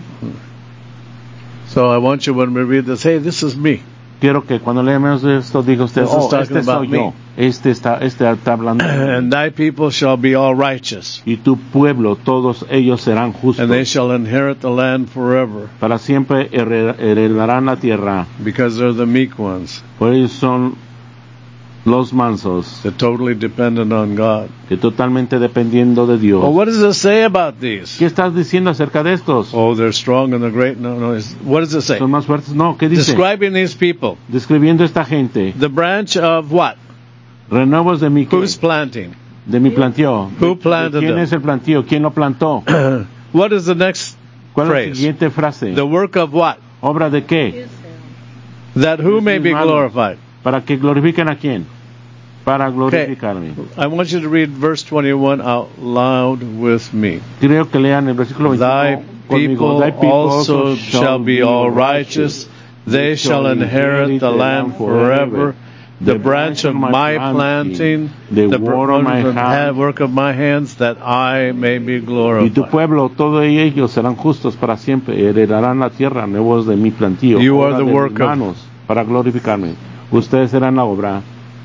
So I want you, when we read this, hey, this is me. Quiero que cuando leamos esto diga usted, This is oh, talking este soy about yo, me. este está, este está hablando. And thy people shall be all righteous, Y tu pueblo, todos ellos serán justos. and they shall inherit the land forever, Para siempre hered- heredarán la tierra, because they're the meek ones, por ellos son los mansos, the totally dependent on God. que totalmente dependiendo de Dios. Well, what does it say about these? ¿Qué estás diciendo acerca de estos? Oh, they're strong and they're great. No, no. it's- What does it say? ¿Son más fuertes? No, ¿qué dice? Describing these people. Describiendo esta gente, The branch of what? renuevos de mi, Who's planting? de mi planteo. Who planted ¿Quién them? es el planteo? ¿Quién lo plantó? What is the next ¿Cuál es la phrase? siguiente frase? The work of what? ¿Obra de qué? That who Sus may be manos. glorified. ¿Para que glorifiquen a quién? Para glorificarme. I want you to read verse twenty-one out loud with me. Creo que lean el versículo Thy veintiuno conmigo. people Thy people also shall be all righteous. They shall inherit the land forever. The branch of my planting, the work of my hand, work of my hands, that I may be Y tu glorified. pueblo, todos ellos serán justos para siempre, heredarán la tierra, nuevos de mi plantío, You are obra the de work mis of- manos, para glorificarme. Ustedes serán la obra,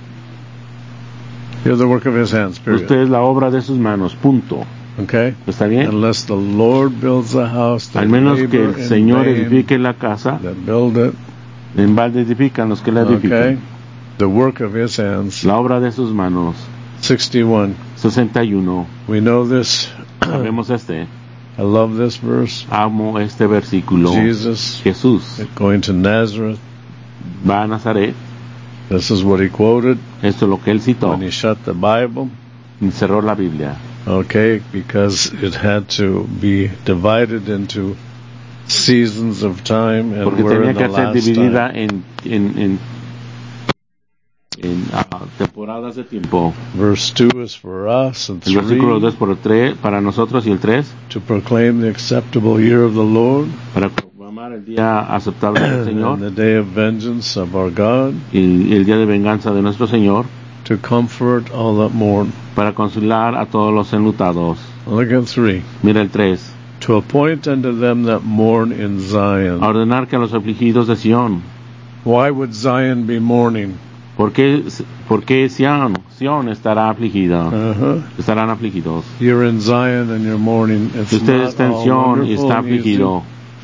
You're the work of his hands, period. ustedes la obra de sus manos, punto. Okay? ¿Está bien? Unless the Lord builds a house, they Al menos que labor el in Señor vain edifique la casa, that build it. en balde edifican los que la Okay? edifican. The work of his hands. La obra de sus manos, sixty-one. sesenta y uno. We know this. Sabemos este. I love this verse. Amo este versículo. Jesus Jesús going to Nazareth. va a Nazaret. This is what he quoted Esto es lo que él citó. when he shut the Bible. Y cerró la Biblia. Okay, because it had to be divided into seasons of time, and Porque we're tenía in que the ser last dividida time. en, en, en, en ah, temporadas de tiempo. Verse two is for us, and El versículo three dos por el tres para nosotros y el tres to proclaim the acceptable year of the Lord para proclamar el día aceptable del and Señor the day of vengeance of our God, y el día de venganza de nuestro Señor, to comfort all that mourn. para consolar a todos los enlutados. Look at three. Mira el tres. To appoint unto them that mourn in Zion. A ordenar que a los afligidos de Sión. Why would Zion be mourning? ¿Por qué, por qué Sión, Sión estará afligida? Uh-huh. Estarán afligidos. You're in Zion and you're mourning. It's Usted not está en all Sión y wonderful está and easy. afligido.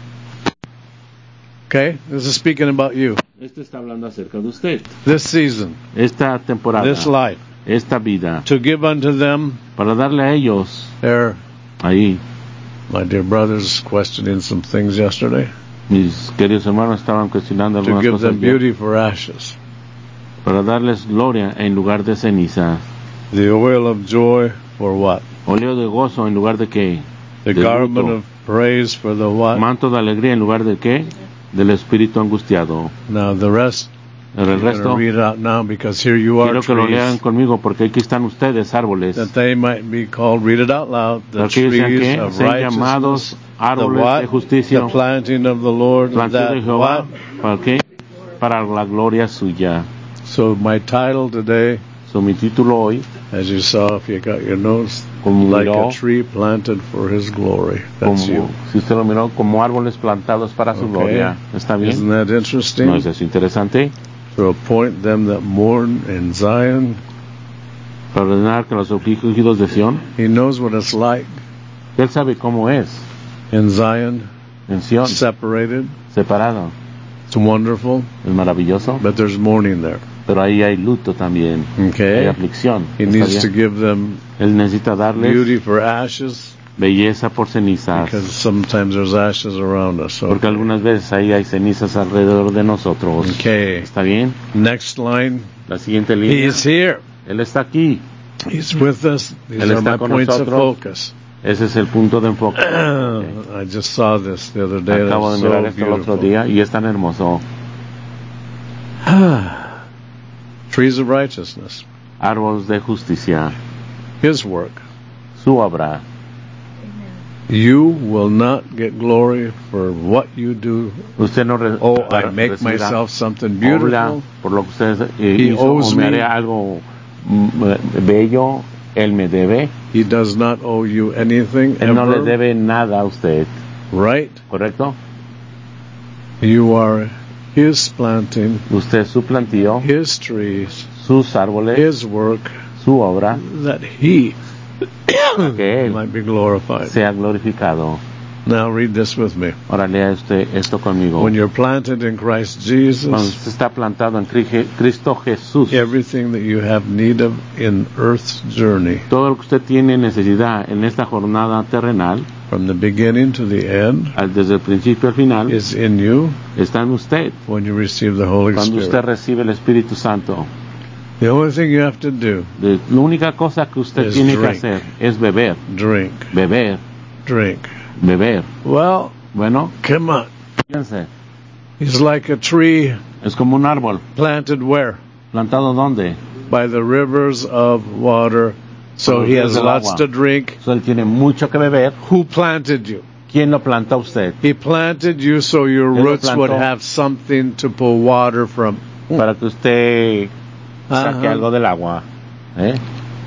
Okay, this is speaking about you. Este está hablando acerca de usted. This season, Esta temporada, this life, esta vida, to give unto them para darle a ellos, their, ahí, my dear brothers, questioning some things yesterday. mis queridos hermanos estaban cuestionando To algunas give cosas them bien, beauty for ashes, para darles gloria en lugar de ceniza, the oil of joy for what? óleo de gozo en lugar de qué, The de garment luto, of praise for the what? manto de alegría en lugar de qué, del espíritu angustiado. Now the rest, El I'm going resto, to read it out now because here you are, quiero que lo lean trees, conmigo porque aquí están ustedes, árboles, that they might be called, read it out loud, the para que ellos sean trees que of sean righteousness, llamados the árboles de what? justicia, The planting of the Lord, planteo de that Jehová, what? ¿para qué? Para la gloria suya. So my title today, So, mi título hoy, as you saw if you got your notes, como like miró, a tree planted for his glory. That's you. como, si usted lo miró, como árboles plantados para su Okay. gloria. ¿Está Isn't bien? that interesting? ¿No es eso interesante? to appoint them that mourn in Zion. Para ordenar que los afligidos de Sión, He knows what it's like Él sabe cómo es in Zion, en Sión, separated. separado. It's wonderful, Es maravilloso, but there's mourning there. pero ahí hay luto también, hay Okay? aflicción. He ¿Está needs to bien? give them Él necesita darles beauty for ashes, belleza por cenizas, because sometimes there's ashes around us. So, porque algunas veces ahí hay cenizas alrededor de nosotros. okay. ¿Está bien? Next line. La siguiente línea. He's here. Él está aquí. He's with us. These Él are está my con points of nosotros. focus. Ese es el punto de enfoque. Okay. I just saw this the other day. Acabo de That's mirar so esto el otro beautiful. día y es tan hermoso. Trees of righteousness. Árboles de justicia, His work. su obra. You will not get glory for what you do. Usted no re Oh, I re- make recibirá myself something obra beautiful. por lo que usted eh, He hizo, owes o me me. haré algo mm, bello. Él me debe. He does not owe you anything Él no le ever. debe nada a usted. Right? ¿Correcto? You are His planting, Usted es su plantío, His trees, sus árboles, His work, su obra, that He que Él might be glorified. sea glorificado. Now read this with me. Ahora lea usted esto conmigo. When you're planted in Christ Cuando Jesus, usted está plantado en Cri- Cristo Jesús, everything that you have need of in earth's journey, todo lo que usted tiene necesidad en esta jornada terrenal, from the beginning to the end, al- desde el principio al final, is in you está en usted. when you receive the Holy Cuando usted Spirit. recibe el Espíritu Santo, The only thing you have to do, de- la única cosa que usted Es tiene que drink. hacer es beber, drink, beber, drink. beber. Well, Bueno, come on. fíjense, He's like a tree es como un árbol, planted where? plantado ¿dónde? By the rivers of water. So Por los he ríos has del lots agua. to drink. So, él tiene mucho que beber. Who planted you? ¿Quién lo planta a usted? He planted you so your Él lo roots would plantó. have something to pull water from. Para que usted saque Ajá. algo del agua. ¿Eh?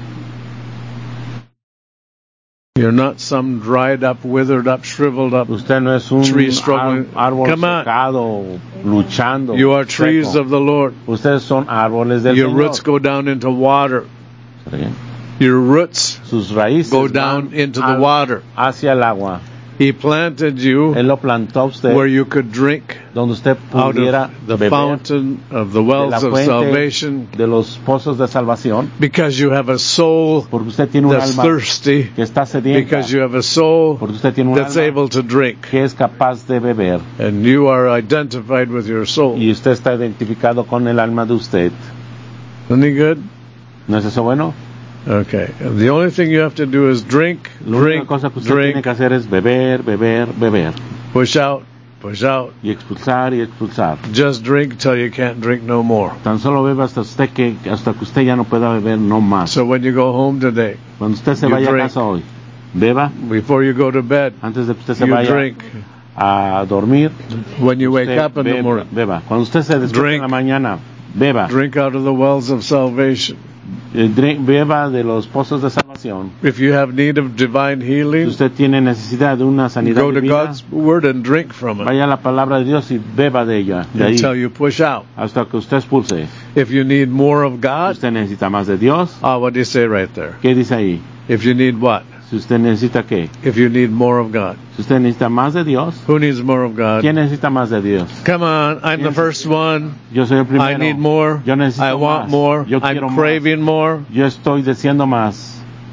You're not some dried up, withered up, shriveled up. Usted no es un Tree struggling. ar- árbol Come on. secado, luchando. You are trees seco. of the Lord. Ustedes son árboles del Your Señor. roots go down into water. ¿Está bien? Your roots Sus raíces go van down into the al- water. hacia el agua. He planted you Él lo plantó a usted where you could drink donde usted out pudiera of the beber fountain of the de wells la of fuente salvation, de los pozos de salvación, because you have a soul porque usted tiene un that's alma thirsty, que está sedienta, because you have a soul porque usted tiene un that's alma able to drink, que es capaz de beber, and you are identified with your soul. y usted está identificado con el alma de usted. Isn't he good? ¿No es eso bueno? Okay. The only thing you have to do is drink, La única drink, cosa que usted tiene drink, que hacer es beber, beber, beber, push out, push out. y expulsar y expulsar. Just drink till you can't drink no more. Tan solo beba hasta usted que hasta que usted ya no pueda beber no más. So when you go home today, Cuando usted se you vaya drink. a casa hoy, beba before you go to bed, antes de que usted se you vaya drink. a dormir. When you wake usted up in the beba, morning, beba. Cuando usted se despierta Drink. en la mañana, beba. drink out of the wells of salvation. Eh, drink- beba de los pozos de salvación. If you have need of divine Si healing, usted tiene necesidad de una sanidad go to divina, God's word and drink from it vaya a la palabra de Dios y beba de ella, de ahí, until you push out. hasta que usted expulse. If you need more of God, Usted necesita más de Dios. ah, what do you say right there? ¿Qué dice ahí? If you need what? Si usted necesita qué? If you need more of God. Si usted necesita más de Dios, Who needs more of God? ¿quién necesita más de Dios? Come on, I'm the Yes. first one. Yo soy el primero. I need more. Yo necesito I want más. more. Yo quiero I'm más. craving more. Yo estoy deseando más.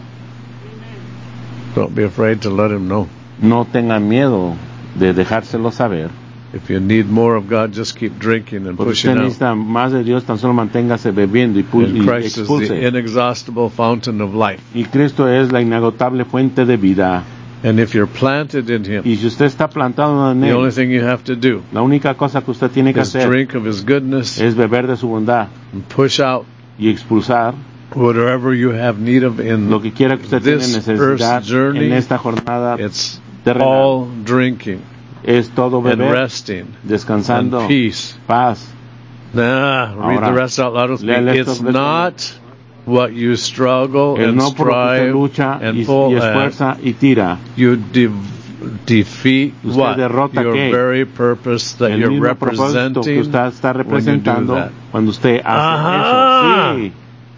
Don't be afraid to let him know. No tengan miedo de dejárselo saber. If you need more of God, just keep drinking and Porque pushing usted out. necesita más de Dios, tan solo manténgase bebiendo y, pu- And y Christ is the expulse. inexhaustible fountain of life. Y Cristo es la inagotable fuente de vida. And if you're planted in Him, Y si usted está plantado en the only Él, thing you have to do la única cosa que usted tiene que is hacer drink of His goodness es beber de su bondad and push out y expulsar whatever you have need of in lo que quiera que usted tiene this necesidad earth's journey. en esta jornada It's terrenal. all drinking Es todo and beber, resting descansando, and peace. paz. Nah, read Ahora, the rest out loud with me. léale esto It's con- not what you struggle Es and no por lo que usted strive lucha and y, pull y at. esfuerza y tira. You div- defeat Usted what? derrota Your qué? very purpose that El you're mismo propósito que representing usted está when you do representando that. cuando usted hace Ajá. eso.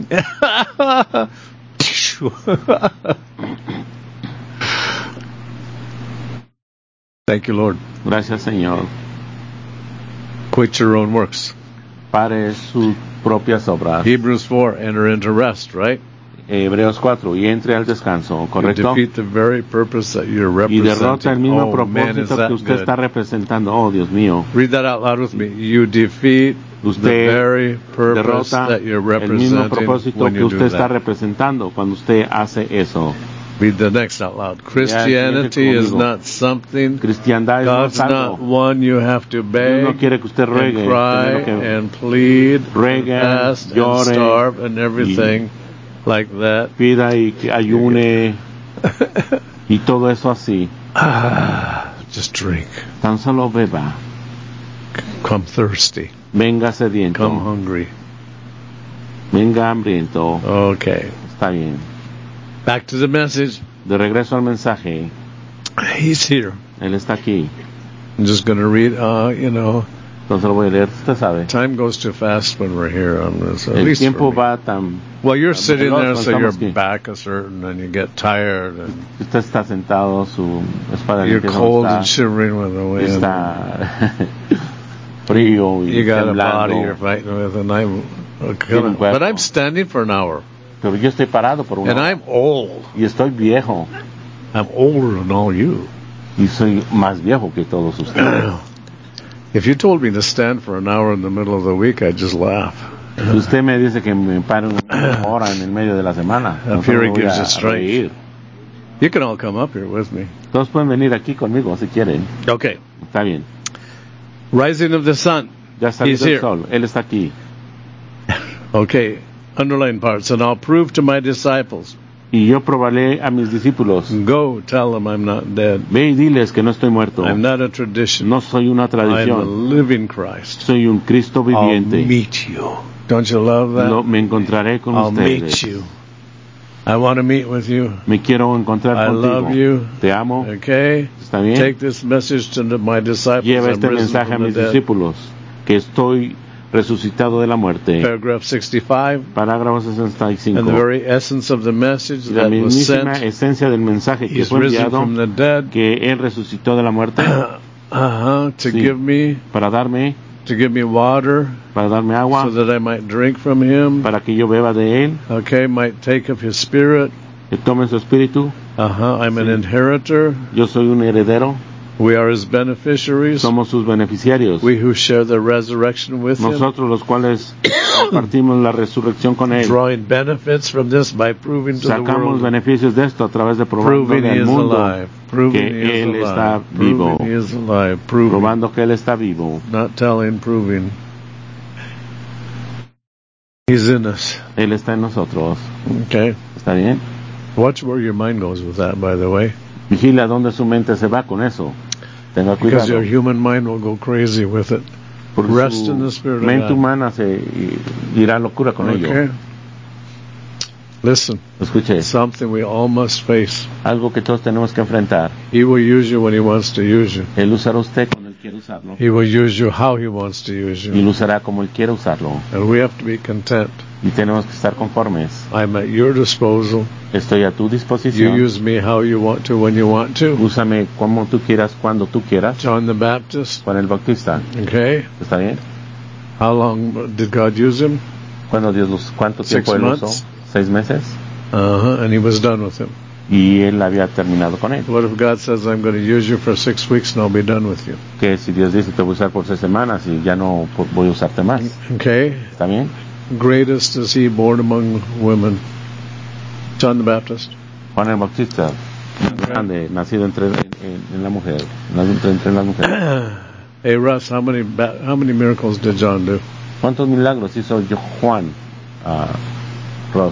Sí. Thank you, Lord. Gracias, Señor. Quit your own works. Pare sus propias obras. Hebrews four, enter into rest, right? Hebreos cuatro, y entre al descanso, You ¿correcto? defeat the very purpose that you're Y derrota el representing. mismo Oh, man, is propósito that que usted good. está representando. Oh, Dios mío. Read that out loud with me. You defeat the Usted very purpose derrota that you're el mismo representing propósito when que you usted do está that. representando cuando usted hace eso. Read the next out loud. Ya, Christianity ya, is conmigo. not something. Cristiandad es God's no not algo. one you have to Dios beg no quiere que usted and ruegue, cry tener que and plead ruegue, and fast llore, and starve and everything like that. pida y que ayune y todo eso así. Ah, just drink. Tan solo beba, Come thirsty. venga sediento, Come hungry. venga hambriento. Okay. Está bien. Back to the message. De regreso al mensaje, He's here. Él está aquí. I'm just going to read, uh, you know, Entonces lo voy a leer, usted sabe. time goes too fast when we're here on this. At El least tiempo for me. va tan... Well, you're tan sitting veloz there, cuando so your estamos aquí. back is hurting and you get tired and Usted está sentado, su espalda you're empieza a cold estar- and shivering with the wind. está frío y You got a body temblando. you're fighting with, and I'm, Tiene un cuerpo. but I'm standing for an hour, Pero yo estoy parado por una and hora. I'm old. Y estoy viejo. I'm older than all you. Y soy más viejo que todos ustedes. If you told me to stand for an hour in the middle of the week, I'd just laugh. Si usted me dice que me pare una hora en el medio de la semana, I'm no here me it voy gives a you strength. reír. You can all come up here with me. Todos pueden venir aquí conmigo si quieren. Okay. Está bien. Rising of the sun. Ya salió He's el here. sol. Él está aquí. Okay. Underline parts. And I'll prove to my disciples. Y yo probaré a mis discípulos. Go tell them I'm not dead. Ve y diles que no estoy muerto. I'm not a tradition. No soy una I'm the tradición. living Christ. Soy un Cristo I'll viviente. meet you. Don't you love that? Lo- me encontraré con I'll ustedes. meet you. I want to meet with you. Me quiero encontrar I contigo. love you. Te amo. Okay? ¿Está bien? Take this message to the- my disciples. Lleva I'm este risen mensaje a from the mis dead. discípulos, que estoy resucitado de la muerte. Paragraph sixty-five. Parágrafo sesenta y And cinco. the very essence of the message Y la that was mismísima sent. esencia del mensaje que He's fue risen enviado, from the dead. que Él resucitó de la muerte, Uh-huh. To Sí. give me, para darme, to give me water, para darme agua, so that I might drink from him. para que yo beba de Él, Okay, might take of his spirit. que tome su espíritu. Uh-huh. I'm an Sí. inheritor. Yo soy un heredero, We are his beneficiaries. somos sus beneficiarios. We who share the resurrection with him. Nosotros los cuales compartimos la resurrección con Él. Drawing benefits from this by proving to the Sacamos world. beneficios de esto a través de Proving probarle he al is mundo alive. Proving que he is Él está alive. vivo. Proving he is alive. Proving. probando que Él está vivo. Not telling, proving. He's in us. Él está en nosotros. Okay. ¿Está bien? Watch where your mind goes with that, by the way. Vigila dónde su mente se va con eso. Tenga Because cuidado. your human mind will go crazy with it. Por Rest su in the Spirit of mente God. humana se irá a locura con Okay. ello. Listen. Escuche, Something we all must face. algo que todos tenemos que enfrentar. He will use you when he wants to use you. Él usará a usted cuando Él quiere usarlo. He will use you how he wants to use Y you. lo usará como Él quiere usarlo. And we have to be content. Y tenemos que estar conformes. I'm at your disposal. Estoy a tu You disposición. use me how you want to when you want to. Úsame como tú quieras, cuando tú quieras. John the Baptist. Juan el Bautista. Okay. ¿Está bien? How long did God use him? ¿Cuándo Dios los, ¿Cuánto Six tiempo Él months. usó? ¿Seis meses? Uh-huh. And he was done with him. Y Él había terminado con Él. What if God says, I'm going to use you for six weeks and I'll be done with you? Que si Dios dice te voy a usar por seis semanas y ya no po- voy a usarte más. Okay. ¿Está bien? Greatest is he born among women. John the Baptist. Juan el Bautista, grande, nacido entre, en, en la mujer, nacido entre las mujeres. Hey Russ, how many ba- how many miracles did John do? ¿Cuántos milagros hizo yo Juan uh, Ross?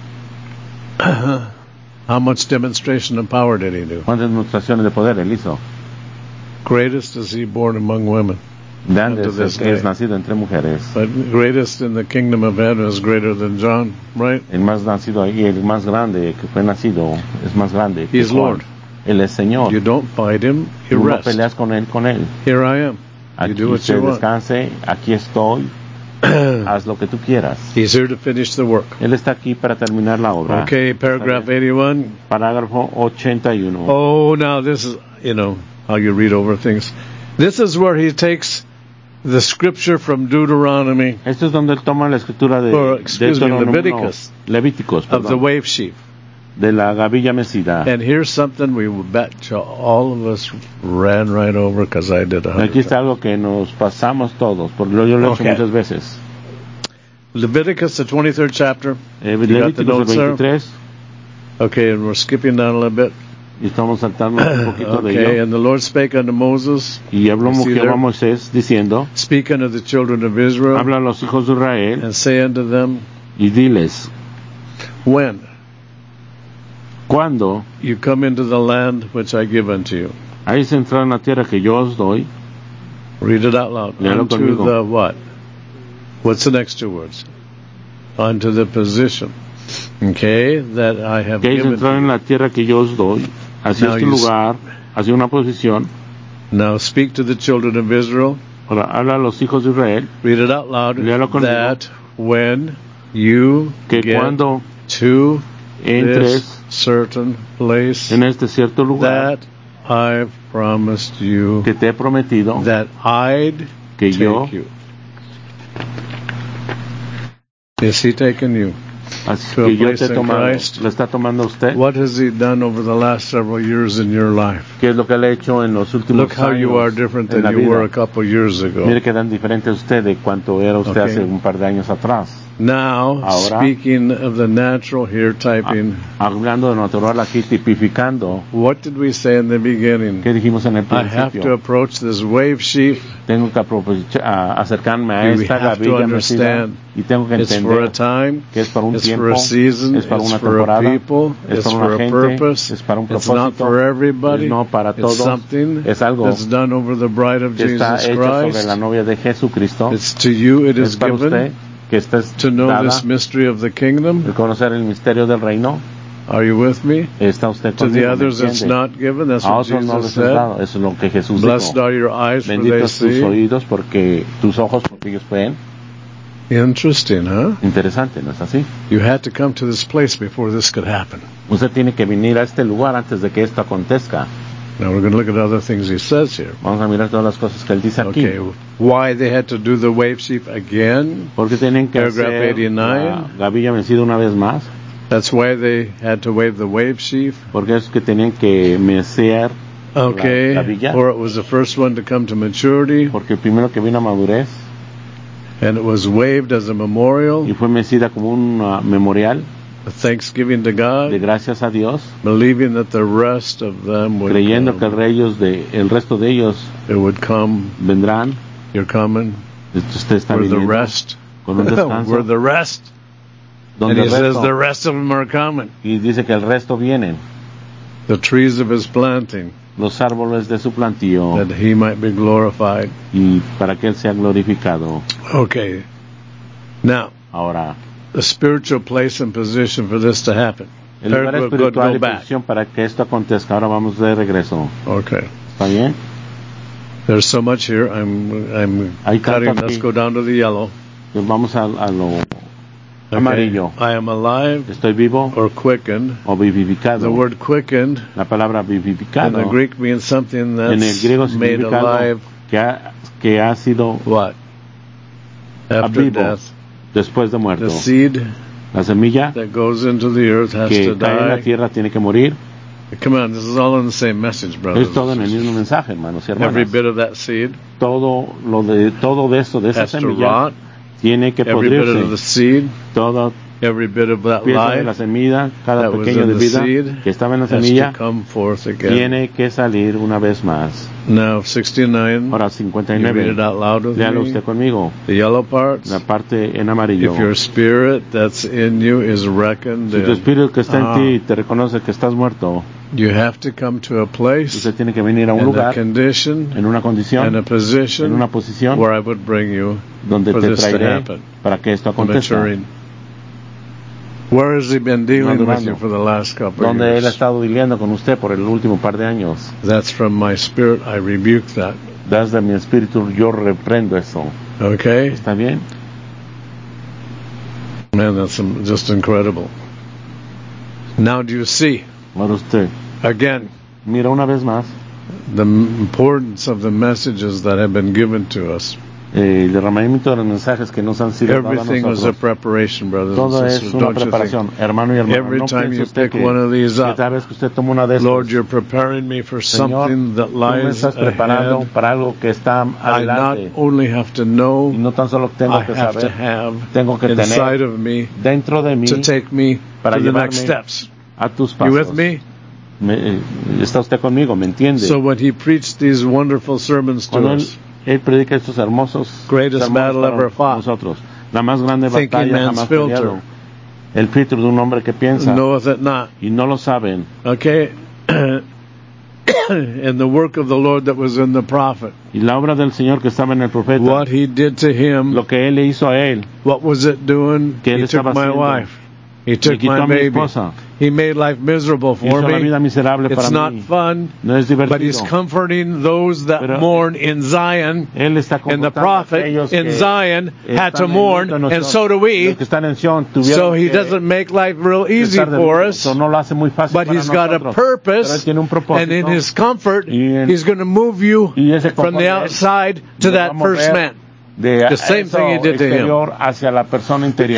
How much demonstration of power did he do? ¿Cuántas demostraciones de poder él hizo? Greatest is he born among women. Grande Unto es el this que es day. nacido entre mujeres. But greatest in the kingdom of heaven is greater than John, right? El más nacido ahí, el más grande que fue nacido, es más grande que He's Juan. Lord. Él es Señor. You don't fight him, you Tú no rest. peleas con Él, con Él. Here I am. You Aquí do what usted you want. descanse, aquí estoy, haz lo que tú quieras. He's here to finish the work. Él está aquí para terminar la obra. Okay, paragraph eighty-one. Parágrafo ochenta y uno. Oh, now this is, you know, how you read over things. This is where he takes the scripture from Deuteronomy Esto es donde él toma la escritura de, Or, excuse me, Deuteronomio- Leviticus. no, Levíticos, of the perdón, wave sheaf. de la gavilla mecida. And here's something we would bet you all of us ran right over because I did a Aquí hundred está algo que nos pasamos todos, porque yo lo he hecho Okay. muchas veces. Leviticus, the twenty-third chapter. Eh, You got the Levíticos notes there? veintitrés, Okay, and we're skipping down a little bit. y estamos saltando un poquito de Okay, ello. and the Lord spake unto Moses, Y habló You see Jehová a there? Moisés diciendo, speak unto the children of Israel, habla a los hijos de Israel and say unto them, y diles, when cuando you come into the land which I give unto you. hayáis entrado en la tierra que yo os doy, Read it out loud. Léalo Unto conmigo. the what? What's the next two words? Unto the position. Okay, that I have que hayáis given entrado to en you. la tierra que yo os doy, hacia Now este you s- lugar, hacia una posición. Now speak to the children of Israel. Ahora habla a los hijos de Israel, Read it out loud. Léalo conmigo. That when you que get cuando to entres this certain place en este cierto lugar that I've promised you que te he prometido, that I'd que take yo, you. Is he taking you? así to a que yo place te he in tomado, Christ. ¿lo está tomando usted? What has he done over the last several years in your life? ¿Qué es lo que él ha hecho en los últimos Look how años you are different en la than you were a vida? couple years ago. Mire que tan diferente usted de cuanto era usted Okay. hace un par de años atrás. Now, Ahora- speaking of the natural here, typing, Hablando de natural aquí, tipificando, what did we say in the beginning? ¿qué dijimos en el I have to principio? approach this wave sheaf. Tengo que aprovechar- a- acercarme a We esta have to gavilla mecida understand y tengo que It's for a entender time, que es para un it's tiempo, for a season, es para it's una for a temporada, people, es it's para for una a gente, purpose. es para un It's not propósito, for everybody. es no para It's todos, something es algo that's done over the bride of que está Jesus hecho sobre Christ. la novia de Jesucristo. It's to you it Es is para usted given que está to know dada this mystery of the kingdom. el conocer el misterio del reino. Are you with me? Está usted To the conmigo, ¿me others it's entiende? not given. That's A what otros no Jesus les es said. dado, eso es lo que Jesús Blessed dijo. are your eyes for they Benditos tus see. oídos porque tus ojos porque ellos ven. Interesting, huh? Interesante, ¿no es así? You had to come to this place before this could happen. Usted tiene que venir a este lugar antes de que esto acontezca. Now we're going to look at other things he says here. Vamos a mirar todas las cosas que él dice aquí. Okay, why they had to do the wave sheaf again? Porque tienen que Paragraph hacer eighty-nine. la gavilla vencida una vez más. That's why they had to wave the wave sheaf. Porque es que tenían que mecer Okay, la gavilla. for it was the first one to come to maturity, Porque el primero que vino a madurez and it was waved as a memorial, y fue mecida como un uh, memorial a thanksgiving to de God, gracias a Dios, believing that the rest of them would creyendo que el, come. reyos de, el resto de ellos It would come. vendrán. You're coming. Usted está We're the viniendo rest. con un descanso. We're the rest. And donde he el says resto, the rest of them are coming. y dice que el resto vienen, The trees of his planting, los árboles de su plantío, that he might be glorified. y para que él sea glorificado. Okay. Now, Ahora, the spiritual place and position for this to happen. el lugar Go- go- espiritual go y back. posición para que esto acontezca. Ahora vamos de regreso. Okay. ¿Está bien? There's so much here. I'm I'm Hay tanto cutting. aquí. Let's go down to the yellow. Pues vamos a, a lo Okay. amarillo. I am alive Estoy vivo or quickened. o vivificado. The word quickened La palabra in vivificado the Greek means something en el that's griego made significa algo alive. que ha, que ha sido What? After vivo death. después de muerto. The seed La semilla that goes into the earth has que to cae en la die. tierra tiene que morir. Come on, this is all in the same message, brothers. Es todo en el mismo mensaje, hermanos y Every hermanas. bit of that seed Todo lo de todo de esto de esa has to semilla rot. tiene que Every bit of the podrirse. seed, Todo every bit of that pieza de la life semilla, cada that was pequeño in de the vida seed que estaba en la has to semilla come forth again. tiene que salir una vez más. Now, sixty-nine. Ahora cincuenta y You read nueve. it out loud with Léalo me. usted conmigo. The yellow parts. La parte en amarillo. If your spirit that's in you is reckoned, Si tu in, espíritu que está Ah. en ti te reconoce que estás muerto, you have to come to a place usted tiene que venir a un and a lugar, condition en una and a condición, en position una posición where I would bring you donde for te this to traeré happen. para que esto The acontezca. maturing. Where has he been dealing with madurando, you for the last couple of donde él ha years? estado lidiando con usted por el último par de años. That's from my spirit. I rebuke that. Desde mi espíritu yo reprendo eso. Okay? ¿Está bien? Man, that's um, just incredible. Now do you see, Ahora usted again, mira una vez más the importance of the messages that have been given to us? eh, el derramamiento de los mensajes que nos han sido dados a Everything was a nosotros. preparation, brothers Todo and es sisters. una Don't you think? preparación, hermano y hermana. Every No time piense you usted pick que, one of these que up, cada vez que usted toma una de estas, Lord, you're preparing me for Señor, something that tú me lies estás preparando ahead. para algo que está I not adelante. only have to know, Y no tan solo tengo I que have to saber, have tengo que inside tener of me dentro de mí to take me para to the llevarme next steps. a tus You pasos. with me? Me, eh, ¿Está usted conmigo? ¿Me entiende? So when he preached these wonderful sermons to Cuando él, us, él predica estos hermosos Greatest sermones battle para ever fought. nosotros, la más grande Thinking batalla man's jamás filter. peleado, el filtro de un hombre que piensa knoweth it not. y no lo saben. Okay? And the work of the Lord that was in the prophet, Y la obra del Señor que estaba en el profeta, what he did to him, lo que él le hizo a él, what was it doing? que él He took estaba my haciendo. wife. He me took quitó my a mi baby. esposa, He made life miserable for hizo la me. vida miserable It's para not mí. fun, No es but he's divertido. comforting those that Pero mourn in Zion. Él está And the confortando a prophet aquellos in que Zion had están to en mourn, luto en and Sion. so do we. Los que están en Sion tuvieron So he que doesn't make life real easy estar de for luto. us, So no lo hace muy fácil but para he's got a nosotros. Pero él purpose, tiene un propósito. and in his comfort, Y en- he's going to move you y ese from the confort de él outside to lo that vamos a first ver man. de The same eso thing he did to him. exterior hacia la persona interior.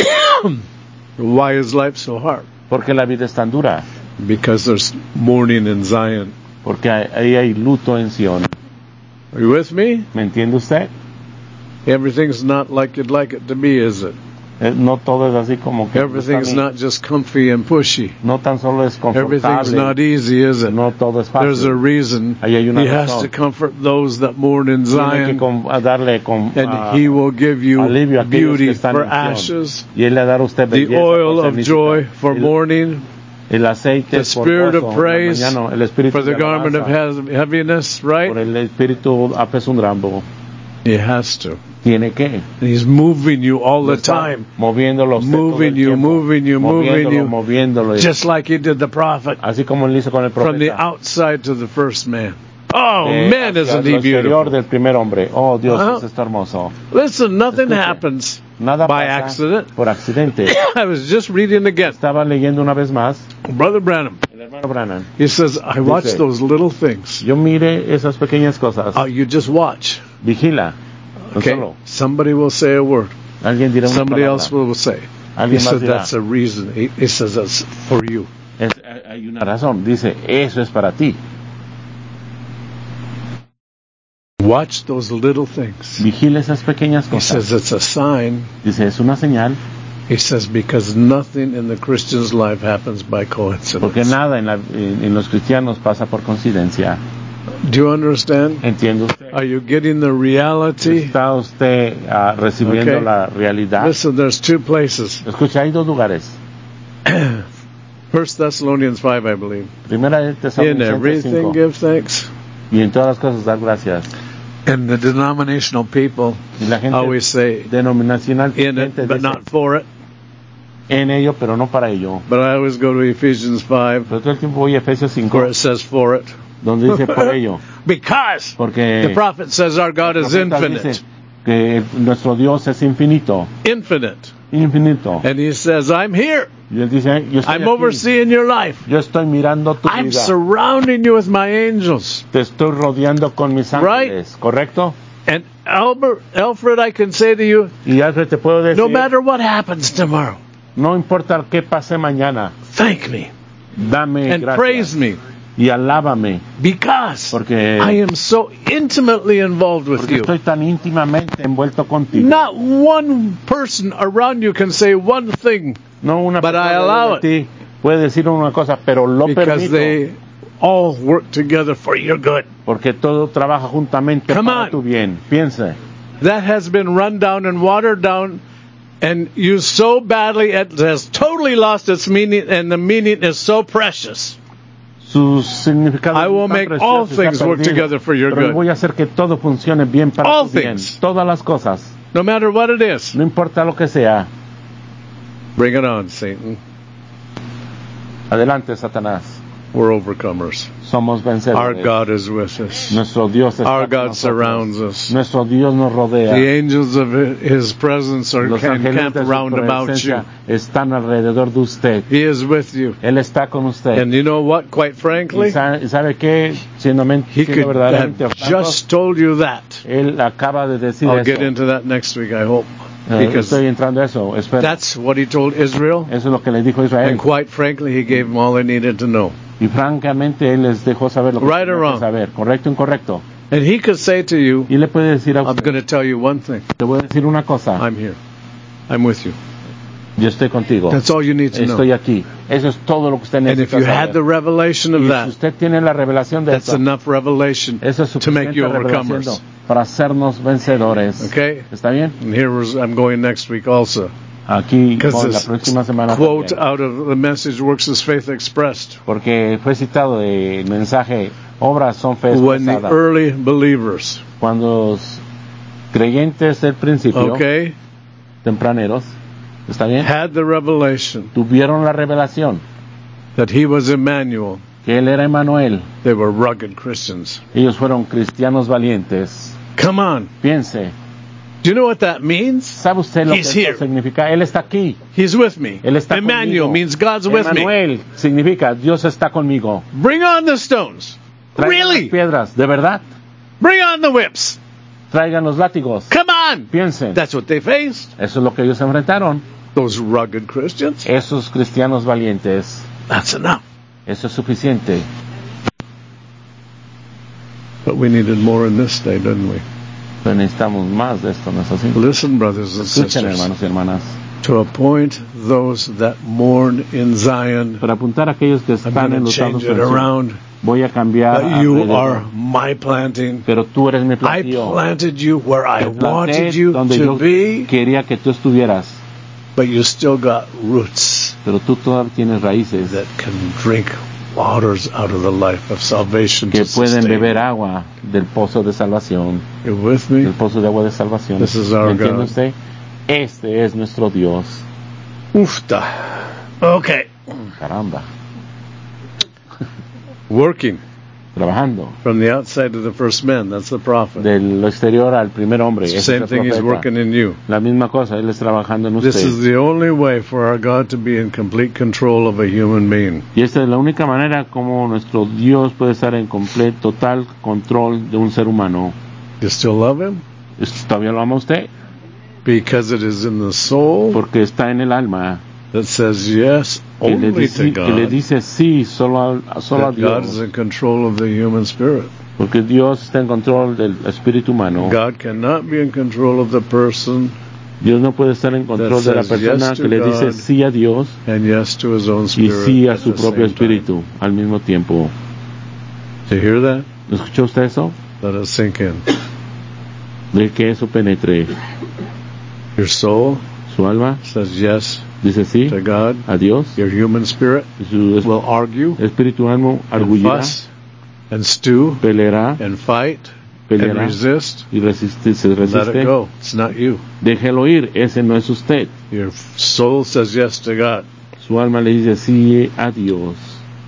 Why is life so hard? Porque la vida es tan dura. Because there's mourning in Zion. Porque ahí hay luto en Sion. Are you with me? ¿Me entiende usted? Everything's not like you'd like it to be, is it? Eh, No todo es así como que Everything's gusta a mí. not just comfy and pushy. No tan solo es Everything's confortable. not easy, is it? No todo es There's a fácil. reason. Ahí hay una He has razón. to comfort those that mourn in Tiene que Zion, com- a darle con, and ah, he will give you alivio a aquellos que beauty están for en Sion. ashes, Y él le dará a usted the belleza oil por of ceniza, joy for el, mourning, el aceite the por spirit gozo, of la praise mañana, el espíritu for the de garment of alabanza, he- heaviness, por right? el espíritu apesundrando. He has to. Tiene que He's moving you all the Está time, moviéndolo usted todo moving el you, tiempo. moving you, moving moviéndolo, you, moviéndolo, just like he did the prophet, así como él hizo con el from the profeta. outside to the first man. Oh, Eh, man, hacia isn't lo he exterior beautiful? del primer hombre. Oh, Dios, Ajá. eso está hermoso. Listen, nothing Escuche, happens Nada by pasa accident. por accidente. I was just reading again. Estaba leyendo una vez más Brother Branham, el hermano Branham. he says, I watch Dice, those little things. Yo mire esas pequeñas cosas. Oh, you just watch. Vigila. No Okay? solo. Somebody will say a word. Alguien dirá una Somebody palabra. else will say. He Alguien más said, dirá. that's a reason. He, he says, that's for you. Es- hay una razón. Dice, eso es para ti. Watch those little things. Vigila esas pequeñas He says, cosas. it's a sign. Dice, es una señal. He says, because nothing in the Christian's life happens by coincidence. Porque nada en, la- en- en los cristianos pasa por coincidencia. Do you understand? ¿Entiende usted? Are you getting the reality? ¿Está usted ah, recibiendo Okay. la realidad? Listen, there's two places. Escucha, hay dos lugares. First Thessalonians five, I believe. Primera de In Tesalonicenses everything cinco. give thanks. Y en todas las cosas dar gracias. And the denominational people Y la gente always say, denominacional in it, gente but dice, not for it. en ello, pero no para ello. But I always go to Ephesians five, Pero todo el tiempo voy a Efesios cinco, where it says for it. donde dice por ello. Because Porque the prophet says our God el is profeta infinite. dice que nuestro Dios es infinito. Infinite. Infinito. And he says, I'm here. Y él dice, yo estoy I'm aquí. overseeing your life. Yo estoy mirando tu I'm vida. surrounding you with my angels. Te estoy rodeando con mis Right. ángeles, ¿correcto? And Albert, Alfred, I can say to you, Y Alfred, te puedo decir, no matter what happens tomorrow, no importa qué pase mañana, thank me dame and gracias praise me y alábame, because porque, I am so intimately involved with porque you. estoy tan íntimamente envuelto contigo. Not one person around you can say one thing No una But I persona allow de ti puede decir una cosa, pero lo because permito, they all work together for your good. porque todo trabaja juntamente Come para on. tu bien. Piense, That has been run down and watered down and used so badly it has totally lost its meaning, and the meaning is so precious. su significado I will es tan make precioso all y está things work perdido, together for your pero good. voy a hacer que todo funcione bien para All tu bien. things. Todas las cosas, No matter what it is. no importa lo que sea. Bring it on, Satan. Adelante, Satanás. We're overcomers. Somos vencedores. Our God is with us. Nuestro Dios está Our con God nosotros. surrounds us. Nuestro Dios nos rodea. The angels of His presence are Los ángeles encamped de su round about you. presencia están alrededor de usted. He is with you. Él está con usted. And you know what? Quite ¿Y frankly, sabe, sabe qué? Siendo, men- He siendo could verdaderamente have francos, just told you that. Él acaba de decir I'll eso. get into that next week, I hope. Eh, Because estoy entrando a eso. Espera. that's what He told Israel. Eso es lo que le dijo Israel. And quite frankly, He gave them all they needed to know. Y francamente Él les dejó saber lo que Right or tenían wrong? que saber. Correcto o incorrecto. And He could say to you, Y le puede decir a I'm usted, going to tell you one thing. te voy a decir una cosa. I'm here. I'm with you. Yo estoy contigo. That's all you need to Estoy know. aquí. Eso es todo lo que usted And if necesita you had the saber. revelation Y of si that, usted tiene la revelación de that's eso, enough revelation eso es to make suficiente you revelación overcomers. para hacernos vencedores. Okay? ¿Está bien? And here was, I'm going next week also. Aquí Because voy la this próxima semana quote también. out of the message Works as Faith Expressed. Porque fue citado el mensaje, obras son fe When the expresada. early believers, Cuando los creyentes del principio, okay, tempraneros, ¿está bien? had the revelation Tuvieron la revelación that He was Emmanuel, que Él era Emmanuel. they were rugged Christians. Ellos fueron cristianos valientes. Come on. Piense, Do you know what that means? ¿sabe usted lo He's que here. eso significa? Él está aquí. He's with me. Él está Emmanuel conmigo. means God's with me. Emmanuel significa Dios está conmigo. Bring on the stones. Traigan Really? las piedras, de verdad. Bring on the whips. Traigan los látigos. Come on. Piensen, That's what they faced. eso es lo que ellos enfrentaron. Those rugged Christians. Esos cristianos valientes. That's enough. Eso es suficiente. But we needed more in this day, didn't we? Pero necesitamos más de esto, ¿no es así? Listen, brothers and Escuchen, sisters. hermanos y hermanas. To appoint those that mourn in Zion, Para apuntar a aquellos que I'm están going to enlutados change it en Sion, around. voy a cambiar But you alrededor. are my planting. Pero tú eres mi I plantío. planted you where I Te planté wanted you donde to yo be, quería que tú estuvieras. but you still got roots Pero tú todavía tienes raíces that can drink waters out of the life of salvation que to pueden sustain beber you. agua del pozo de salvación. You with me? Del pozo de agua de salvación. This is our ¿Me entiende God. usted? Este es nuestro Dios. Ufta. Okay. Caramba. Working Trabajando. from the outside of the first man. That's the prophet. De lo exterior al primer hombre. Ese es Same el thing he's profeta. working in you. La misma cosa, Él está trabajando en This is usted. the only way for our God to be in complete control of a human being. Y esta es la única manera como nuestro Dios puede estar en completo, total control de un ser humano. You still love him? ¿Todavía lo ama usted? Because it is in the soul Porque está en el alma. that says yes Que le, only dice, to que le God. dice sí solo a, solo a That God is Dios. in control of the human spirit. Porque Dios está en control del espíritu humano. God cannot be in control of the person Dios no puede estar en control de la says persona yes to que le dice God sí a Dios and yes to his own y spirit. sí a at su the propio same time. espíritu al mismo tiempo. Do you hear that? ¿Escuchó usted eso? Let it sink in. De que eso penetre. Your soul Su alma says yes dice sí to God. a Dios. Your human spirit Y su es- will argue espíritu alma and arguirá, fuss and stew peleará, and fight and peleará resist. y resiste, se Let it resiste. go. It's not you. Déjelo ir, ese no es usted. Your soul says yes to God. Su alma le dice sí a Dios.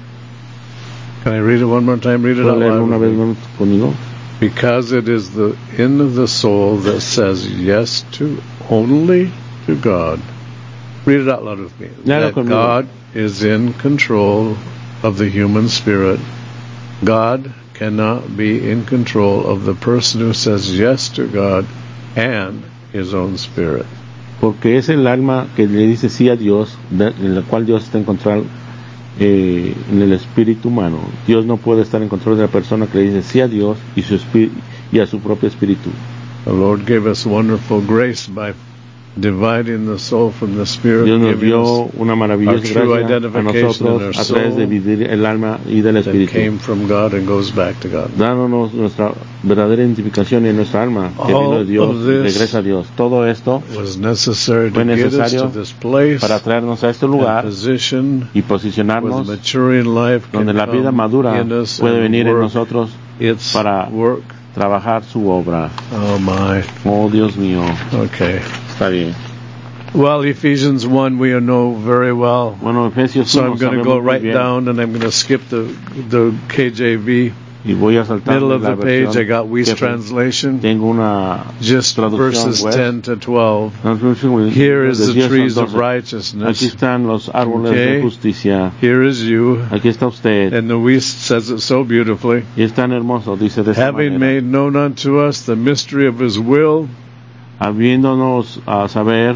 Can I read it one more time? Read it ¿Puedo out leerlo loud. una with vez me. más conmigo? Because it is the end of the soul that says yes to only to God. Read it out loud with me. Léalo That conmigo. God is in control of the human spirit. God cannot be in control of the person who says yes to God and his own spirit. Porque es el alma que le dice sí a Dios, de- en la cual Dios está en control eh, en el espíritu humano. Dios no puede estar en control de la persona que le dice sí a Dios y, su espí- y a su propio espíritu. The Lord gave us wonderful grace by dividing the soul from the spirit. Dios nos giving dio us una our maravillosa true gracia a identification in our nosotros a través de soul dividir el alma y del that espíritu, came from God and goes back to God. dándonos nuestra verdadera identificación en nuestra alma que All vino de Dios of y this regresa a Dios. Todo esto Was necessary to fue get us necesario to this place para traernos a este and lugar position y where posicionarnos the maturing life can donde la vida come madura in us puede and venir en work nosotros its para work. trabajar su obra. Oh my. Oh, Dios mío, Okay. está bien. Well, Ephesians one we know very well. Bueno, Efesios So uno I'm going to sabemos go muy right bien. down and I'm going to skip the the K J V. Y voy a saltar Middle of la the page, I versión got Weiss que translation. tengo una Just traducción verses Weiss. ten to twelve. Traducción Here is de the diez al trees of doce. Aquí righteousness. están los árboles Okay. de justicia. Here is you. Aquí está usted. And the Weiss says it so beautifully. Y es tan hermoso, dice de esta Having manera. made known unto us the mystery of his will. Habiéndonos a saber,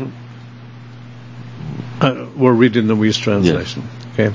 Uh, we're reading the Weiss translation. Okay.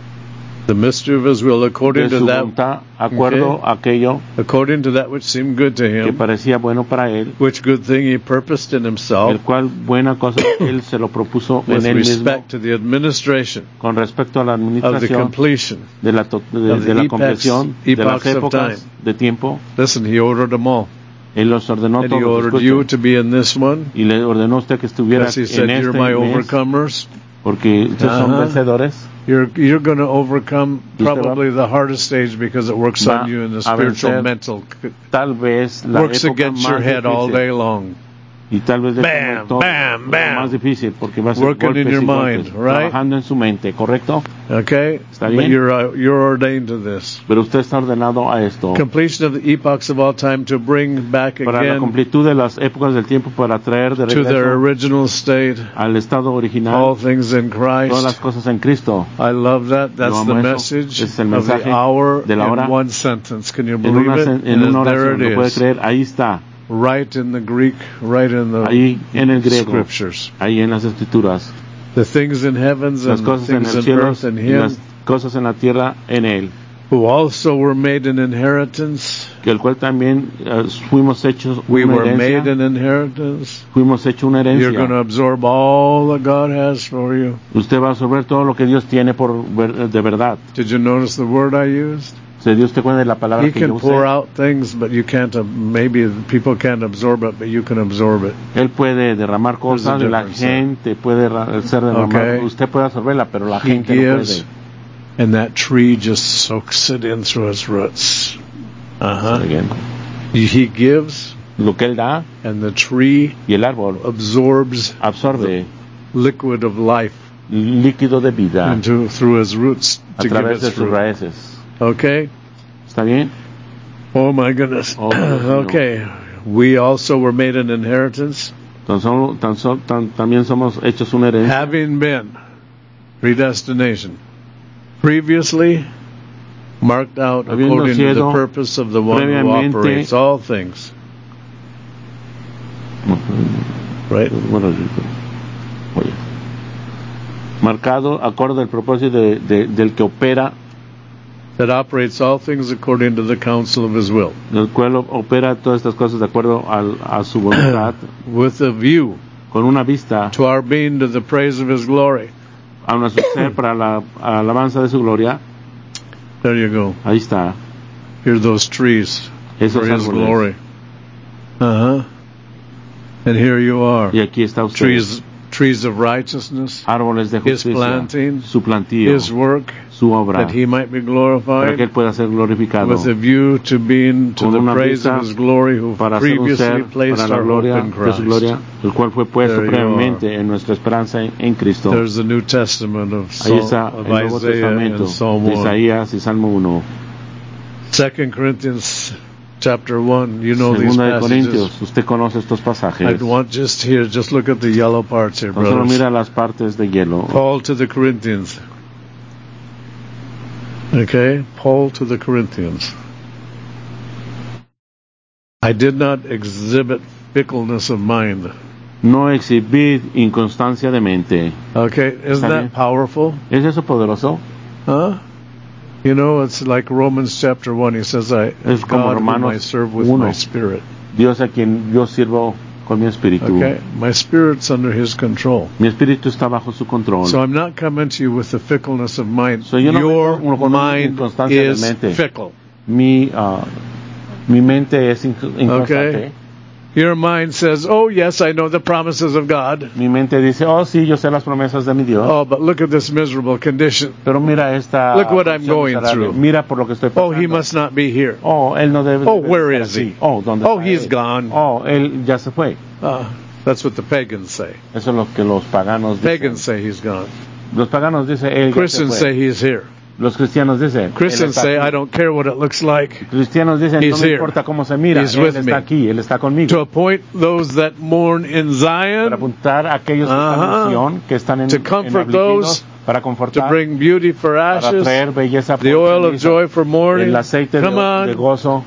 The mystery of his will, according de to su that, voluntad, acuerdo a aquello according to that which seemed good to que him, parecía bueno para él, which good thing he purposed in el himself, cual buena cosa él se lo propuso with en él mismo, respect to the administration con respecto a la of the administración completion. de la, to- de, of the de la epochs- compleción de las epochs of épocas time. de tiempo. Listen, he ordered them all. Él los ordenó And he todos, ordered you escuchen. to be in this one. Y le ordenó a usted que estuviera As he en said, este you're my mes, overcomers. porque ustedes son Ajá. vencedores. You're you're going to overcome Y usted va- probably the hardest stage because it works va on you in the a spiritual, vencer mental, Tal vez la works época against más your head all difícil, day long. y tal vez de Bam, todo, bam, lo bam. más difícil, porque va a ser Working golpes in your y mind, golpes, right? trabajando en su mente, ¿correcto? Okay? Está But bien. you're uh, you're ordained to this. Pero usted está ordenado a esto, Completion of the epochs of all time to bring back para la again completud de las épocas del tiempo, para traer de to their regreso original state al estado original all things in todas las Christ. cosas en Cristo. I love that. That's Yo the amo eso. message Es el of the mensaje hour de la hora. in one sentence. Can you En believe una, it? sen- en And una there oración, it lo puede is. creer, ahí está, Right in the Greek, right in the ahí en el griego, scriptures. ahí en las escrituras. The things in heavens Las and cosas en things el in cielo earth in y him, las cosas en la tierra en él, who also were made an inheritance. que el cual también eh, fuimos hechos We una were made herencia, an inheritance. fuimos hechos una You're going to herencia. absorb all that God has for you. Usted va a absorber todo lo que Dios tiene por ver- de verdad. Did you notice the word I used? ¿Se dio usted cuenta de la palabra He que yo can pour usé? out things, but you can't. Uh, maybe people can't absorb it, but you can absorb it. Él puede derramar cosas, There's a la difference gente puede ra- ser derramada, Okay. usted puede absorberla, pero la He gente no gives, puede. and that tree just soaks it in through its roots. Uh huh. Again. He gives, Lo que él da and the tree y el árbol absorbs absorbe liquid of life líquido de vida into through his roots a to give través de its sus fruit. raíces. Okay. ¿Está bien? Oh my goodness. Oh, Dios mío. Okay. We also were made an inheritance, Tan solo, tan so- tan- también somos hechos una herencia, having been predestination previously marked out Habiendo according to the sido purpose of the one who previamente- operates all things. Right? bueno, oye, marcado acorde al propósito de, de- del que opera, That operates all things according to the counsel of his will, del cual opera todas estas cosas de acuerdo al- a su voluntad, with a view con una vista to our being to the praise of his glory. a nuestro ser para la a la alabanza de su gloria. There you go. Ahí está, Here are those trees esos for his árboles. glory. Uh huh. And here you are. Y aquí está usted, Trees, trees of righteousness, árboles de his justicia, planting, su plantío, his work, su obra, that he might be para que glorified, él pueda ser glorificado, with a view to being to Con the una praise vista of his glory, who para ser un previously ser placed para la our gloria hope in de su Christ. gloria, el cual fue puesto There you previamente en nuestra esperanza en, en Cristo. There's the New Testament of, Ahí Psalm, está of el Nuevo Isaiah Testamento and Psalm de one. Isaías y Salmo uno. Second Corinthians chapter one. You know these Segunda de passages. Corintios, usted conoce estos pasajes. I want just here, just look at the yellow parts here, No solo brothers. mira las partes de hielo. Paul to the Corinthians. Okay, Paul to the Corinthians. I did not exhibit fickleness of mind. No exhibir inconstancia de mente. Okay, isn't Está that bien. powerful? ¿Es eso poderoso? Huh? You know, it's like Romans chapter one. He says, "I Es como God whom I Romanos serve with uno. my spirit." Dios a quien yo sirvo con mi espíritu. Okay, my spirit's under His control. Mi espíritu está bajo su control. So I'm not coming to you with the fickleness of mind. So yo no Your vengo con una mind inconstancia de is mente. fickle. mi, ah, mi mente es inc- inconstante. Okay. Your mind says, "Oh yes, I know the promises of God." Mi mente dice, oh sí, yo sé las promesas de mi Dios. Oh, but look at this miserable condition. Pero mira esta Look what I'm condición going miserable. through. Mira por lo que estoy Oh, pasando. he must not be here. Oh, él no debe. Oh, debe where estar is aquí. he? Oh, ¿dónde Oh, está he's él? gone. Oh, él ya se fue. Uh, That's what the pagans say. Eso es lo que los paganos dicen. Pagans say he's gone. Los paganos dicen, él ya se Christians fue. say he's here. Los cristianos dicen, Christians él está say, aquí. I don't care what it looks like. Cristianos dicen, He's no me here. importa cómo se mira, He's él with está me. aquí, él está conmigo. To appoint those that mourn in Para Zion, apuntar a aquellos que están Ajá. en Sion, que están en, To en comfort afligidos, those, para to confortar, bring beauty for para ashes, traer belleza the por oil of ceniza, joy for mourning. el aceite de, Come de on, gozo,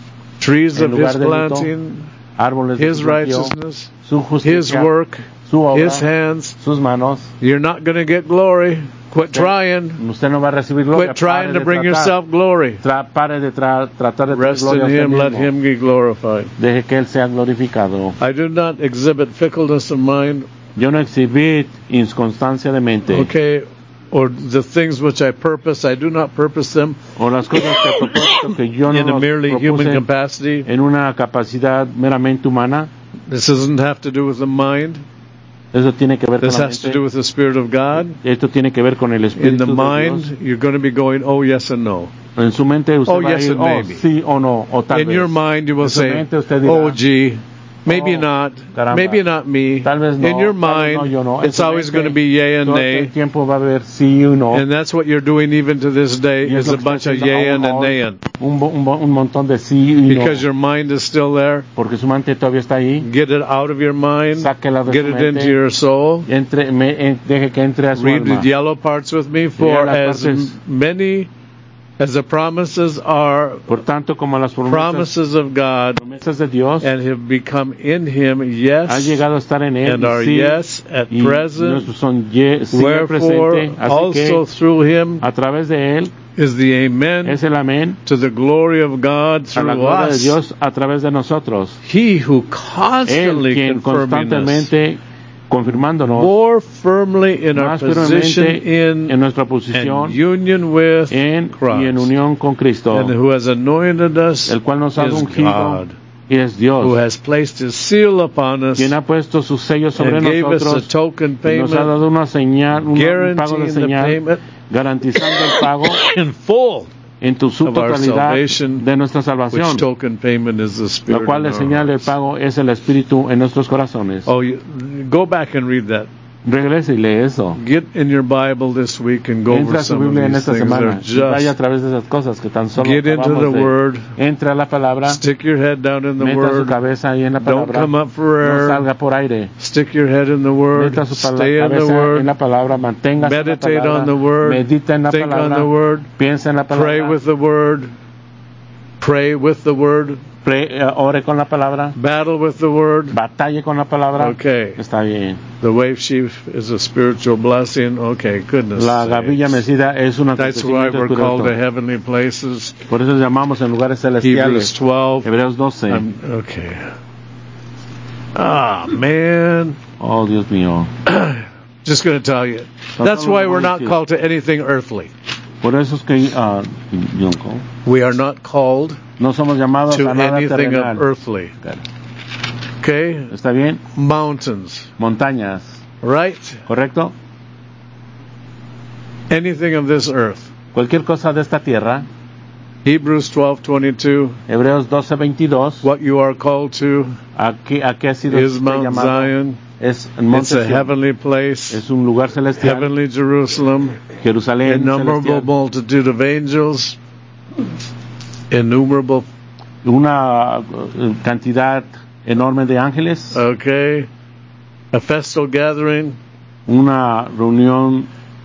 trees en of lugar his de luto, planting, árboles de his su sitio, righteousness, su his justicia, work, su obra, his hands. sus manos. You're not going to get glory. Quit trying. Usted no va a recibir gloria. Quit trying Pare to de bring tratar, yourself glory. tra- pare de tra- tratar de traer Rest gloria in a usted him, let mismo. him be glorified. Deje que él sea glorificado. I do not exhibit fickleness of mind, Yo no exhibí inconstancia de mente. okay, or the things which I purpose, I do not purpose them O las cosas que propósito que yo no in a las merely human propuse capacity. en una capacidad meramente humana. This doesn't have to do with the mind. Eso tiene que ver con This la has to mente. do with the Spirit of God. Esto tiene que ver con el In espíritu the de mind, Dios. you're going to be going, oh, yes and no. En su mente usted Oh, va yes a ir, and oh, maybe. sí o no, o tal In vez. your mind, you will En su say, mente usted dirá, oh, gee, maybe oh, not, caramba. maybe not me. Tal vez no, In your tal vez no, mind, yo no. En it's su always mente, going to be yea and todo nay. el tiempo va a haber sí o no. And that's what you're doing even to this day, Y es is lo a que está bunch of haciendo yea and aún hoy, nayin. un, bo- un, bo- un montón de sí y no. Because your mind is still there. Porque su mente todavía está ahí. Get it out of your mind. Sáquela de Get su it mente. into your soul. Entre, me, en- deje que entre a su Read alma. the yellow parts with me. For las as partes. m- many as the promises are Por tanto, como las promesas, promises of God promesas de Dios and have become in Him han yes llegado a estar en él and y are sí, yes at y present. nuestros son ye, sí al Wherefore presente. Así also que through Him a través de él is the amen es el amén to the glory of God a la through gloria de us. Dios a través de nosotros. He who Él constantly quien confirming us constantemente confirmándonos more firmly in our más position firmemente in en nuestra and posición union with en y en Christ, unión con Cristo, and who has anointed us el cual nos ha is ungido God, y es who Dios, has placed His seal upon us quien ha puesto su sello sobre and gave us a nosotros token y nos ha payment, dado una señal, un, un pago de guaranteeing the señal, payment garantizando el pago in full, en tu su of our totalidad salvation, de nuestra which salvación, token payment is the la Spirit cual in la our señal del hearts. pago es el Espíritu en nuestros corazones. Oh, you, go back and read that. Regrese y lee eso. Get in your Bible this week and go Entra over a su some of Biblia en these esta things. semana They're y vaya a just través de esas cosas que tan solo get into acabamos the de. Word. Entra a la palabra, Stick your head down in the meta su Word. cabeza ahí en la Don't palabra, come up for no air. salga por aire, Stick your head in the Word. meta su pala- Stay in the cabeza en Word. la palabra, manténgase en la Meditate palabra, on the Word. medita en la Think on palabra, the Word. piensa en la palabra, Pray with the Word. Pray with the Word. pre- eh, ore con la palabra, Battle with the Word. batalle con la palabra. Okay. Está bien. The wave sheaf is a spiritual blessing. Okay, goodness La gavilla sakes. mecida es un That's why acontecimiento we're called to espiritual. heavenly places. Por eso llamamos en lugares Hebrews celestiales. twelve. Hebreos doce. I'm, okay. Ah, man. Oh, Dios mío. Just going to tell you. That's why we're not called to anything earthly. Por eso es que uh, Yonko, We are not called no somos llamados to a nada anything of terrenal. earthly. Okay? ¿Está bien? Mountains. Montañas, Right? ¿correcto? Anything of this earth. Cualquier cosa de esta tierra. Hebrews twelve twenty-two. Hebreos doce veintidós. What you are called to ¿A qué, a qué ha sido is usted Mount llamado? Zion. Es el It's monte a Sion. heavenly place. Es un lugar celestial. Heavenly Jerusalem. Jerusalén Innumerable celestial. multitude of angels. Innumerable. Una uh, cantidad enorme de ángeles. Okay. A festal gathering Una reunión,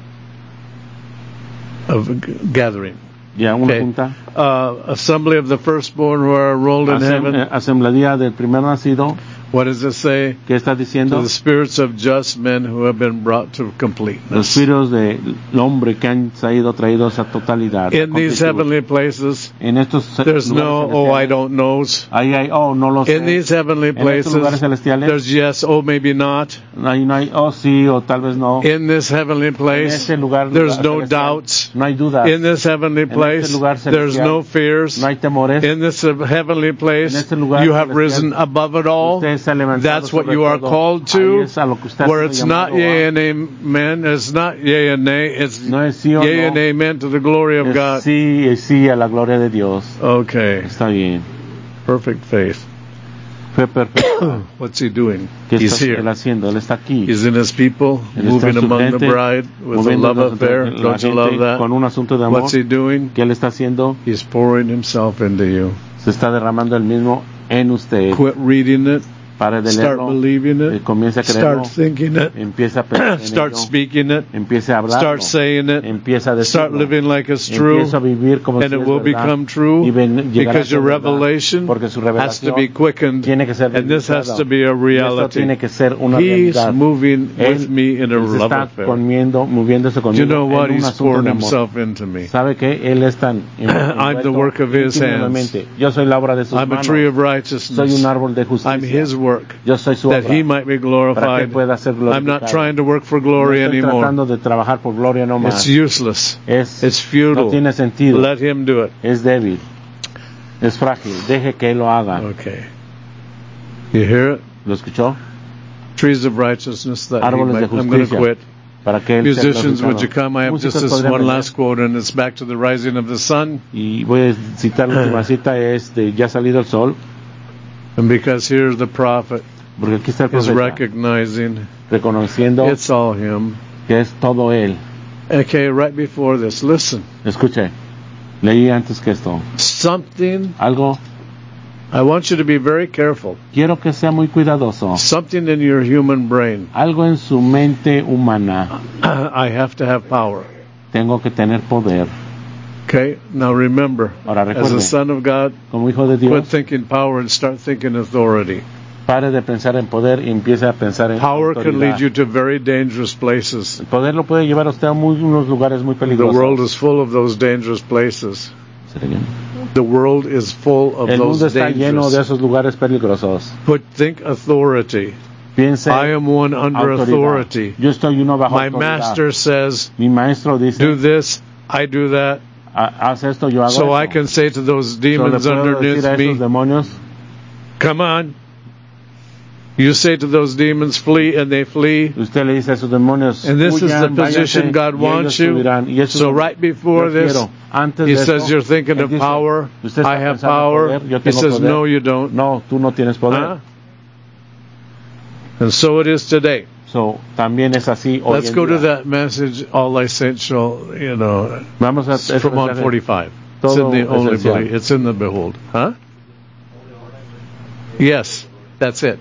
of g- gathering. ya una Okay. junta. Uh, assembly of the firstborn who are enrolled in Asem- heaven. eh, Asamblea del primer nacido. What does it say? ¿Qué está To diciendo? the spirits of just men who have been brought to Los completeness. espíritus del hombre que han sido traídos a totalidad. a In these completitud. heavenly places, En estos there's no, lugares oh, I celestiales. don't knows. Ahí hay, oh, no lo sé. In these heavenly En estos lugares places, celestiales. there's yes, oh, maybe not. Ahí no hay, oh, sí, o tal vez no. In this heavenly En place, ese lugar there's no celestial, doubts. no hay dudas. In this heavenly En place, este lugar there's celestial, no fears. no hay temores. In this heavenly place, En este lugar you have celestial, risen above it all. Usted se ha levantado That's what sobre you are todo. called Ahí to, es a lo que usted ha where sido it's not llamado yea a. and amen, it's not yea and nay, it's No es sí o yea no. and amen to the glory of Es God. sí, es sí a la gloria de Dios. Okay, Está bien. perfect faith. fue perfecta. What's he doing? ¿Qué He's está here. él haciendo? Él está aquí. He's in his people, Él está moving en su among gente, the bride with a moviendo love affair. la Don't you gente love that? con un asunto de amor. What's he doing? ¿Qué él está haciendo? He's pouring himself into you. Se está derramando el mismo en usted. Quit reading it. Pare de Start leerlo. believing eh, it. Comienza a creerlo. Start thinking it. Empieza a pensar en Start ello. speaking it. Empiece a hablarlo. Start saying it. Empieza a Start decirlo. living like it's true. Empieza a vivir como And si it es will verdad. become true Y ven, llegará because a ser your verdad. revelation Porque su has to revelación be quickened. tiene que ser And this has vivificado. to be a Y esto reality. tiene que ser una He's realidad. moving Él with me in a se love está affair. comiendo, moviéndose Do conmigo you know what? en un He's asunto pouring de amor. himself into me. ¿Sabe qué? Él es tan I'm the work of his hands. Yo soy la obra de sus I'm a manos. tree of Soy righteousness. un árbol de justicia. I'm his work. Yo soy su That obra. he might be Para que glorified. pueda ser glorificado. I'm not trying to work for No glory estoy anymore. tratando de trabajar por gloria no más. It's useless. Es, It's futile. no tiene sentido. Let him do it. Es débil. Es frágil. Deje que él lo haga. Okay. You hear it? ¿Lo escuchó? Trees of righteousness that he Árboles de might, I'm going to justicia. quit. Para que él sea Musicians, would you glorificado. come? I have just Músicos, this podrían one venir. last quote, and it's back to the rising of the sun. Y voy a citar la última cita, es de Ya ha salido el sol, And because here the prophet porque aquí está el is profeta recognizing reconociendo it's all him. que es todo él. Okay, right before this, listen. Escuche, leí antes que esto. Something, Algo, I want you to be very careful. quiero que sea muy cuidadoso. Something in your human brain. Algo en su mente humana. I have to have power. Tengo que tener poder. Okay, now remember, Ahora as a recuerde, son of God, como hijo de quit Dios, thinking power and start thinking authority. pare de pensar en poder y empiece a pensar en Power can lead autoridad. you to very dangerous places. El poder lo puede llevar a usted a muy, unos lugares muy The peligrosos. world is full of those dangerous places. ¿Será bien? The world is full of El mundo those está lleno de dangerous. esos lugares peligrosos. Put think authority. Piense I am one under autoridad. authority. Yo estoy uno bajo My autoridad. master says, Mi maestro dice, do this, I do that. "Ha- haz esto, yo hago So esto. I can say to those So le demons puedo underneath decir a esos me, demonios, come on. You say to those demons, flee, and they flee. usted le dice a esos demonios, And this is "Huyan, the position váyanse", God y wants ellos you. subirán. Y eso So es lo right que before yo this, quiero. Antes He de says esto, you're thinking él of dice, power. usted está I have pensando en power. poder, yo He tengo says, poder. no, you don't. No, tú no tienes poder. Huh? And so it is today. So, también es así hoy Let's en go día. to that message, all essential, you know, Vamos a it's este from on mensaje. forty-five. It's Todo in the only esencial. belief. It's in the behold. Huh? Yes, that's it.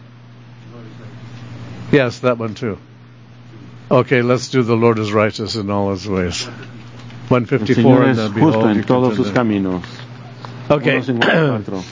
Yes, that one too. Okay, let's do the Lord is righteous in all his ways. one El fifty-four Señor and es then justo behold, you en todos sus continue. caminos. Okay. uno cincuenta y cuatro.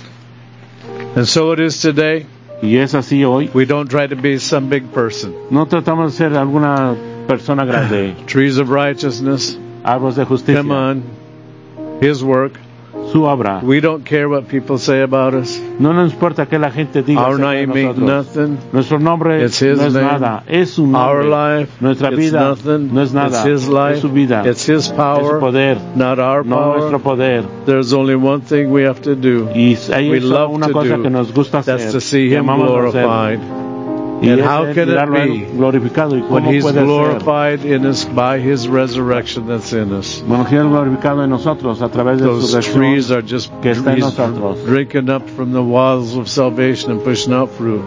And so it is today. Y es así hoy. We don't try to be some big person. No tratamos de ser alguna persona grande. Trees of righteousness, Árboles de justicia. come on, his work. Su obra. We don't care what people say about us. No nos importa que la gente diga Our acerca de name ain't nosotros. nothing. Nuestro nombre It's his no es name. nada. Es su Our nombre. life, Nuestra it's vida nothing. no es nada. It's his life. Es su vida. It's his Es su power, poder. not our No power. nuestro poder. There's only one thing we have to do. Y hay We solo love una to cosa do. que nos gusta hacer. That's to see que him amamos hacer. glorified. Y And es how el can it mirarlo a él be glorificado. ¿Y when cómo he's puede ser? glorified in us by his resurrection that's in us? Bueno, si es glorificado en nosotros a través de su Those resurrección. trees are just que está en he's nosotros. drinking up from the wells of salvation and pushing out fruit.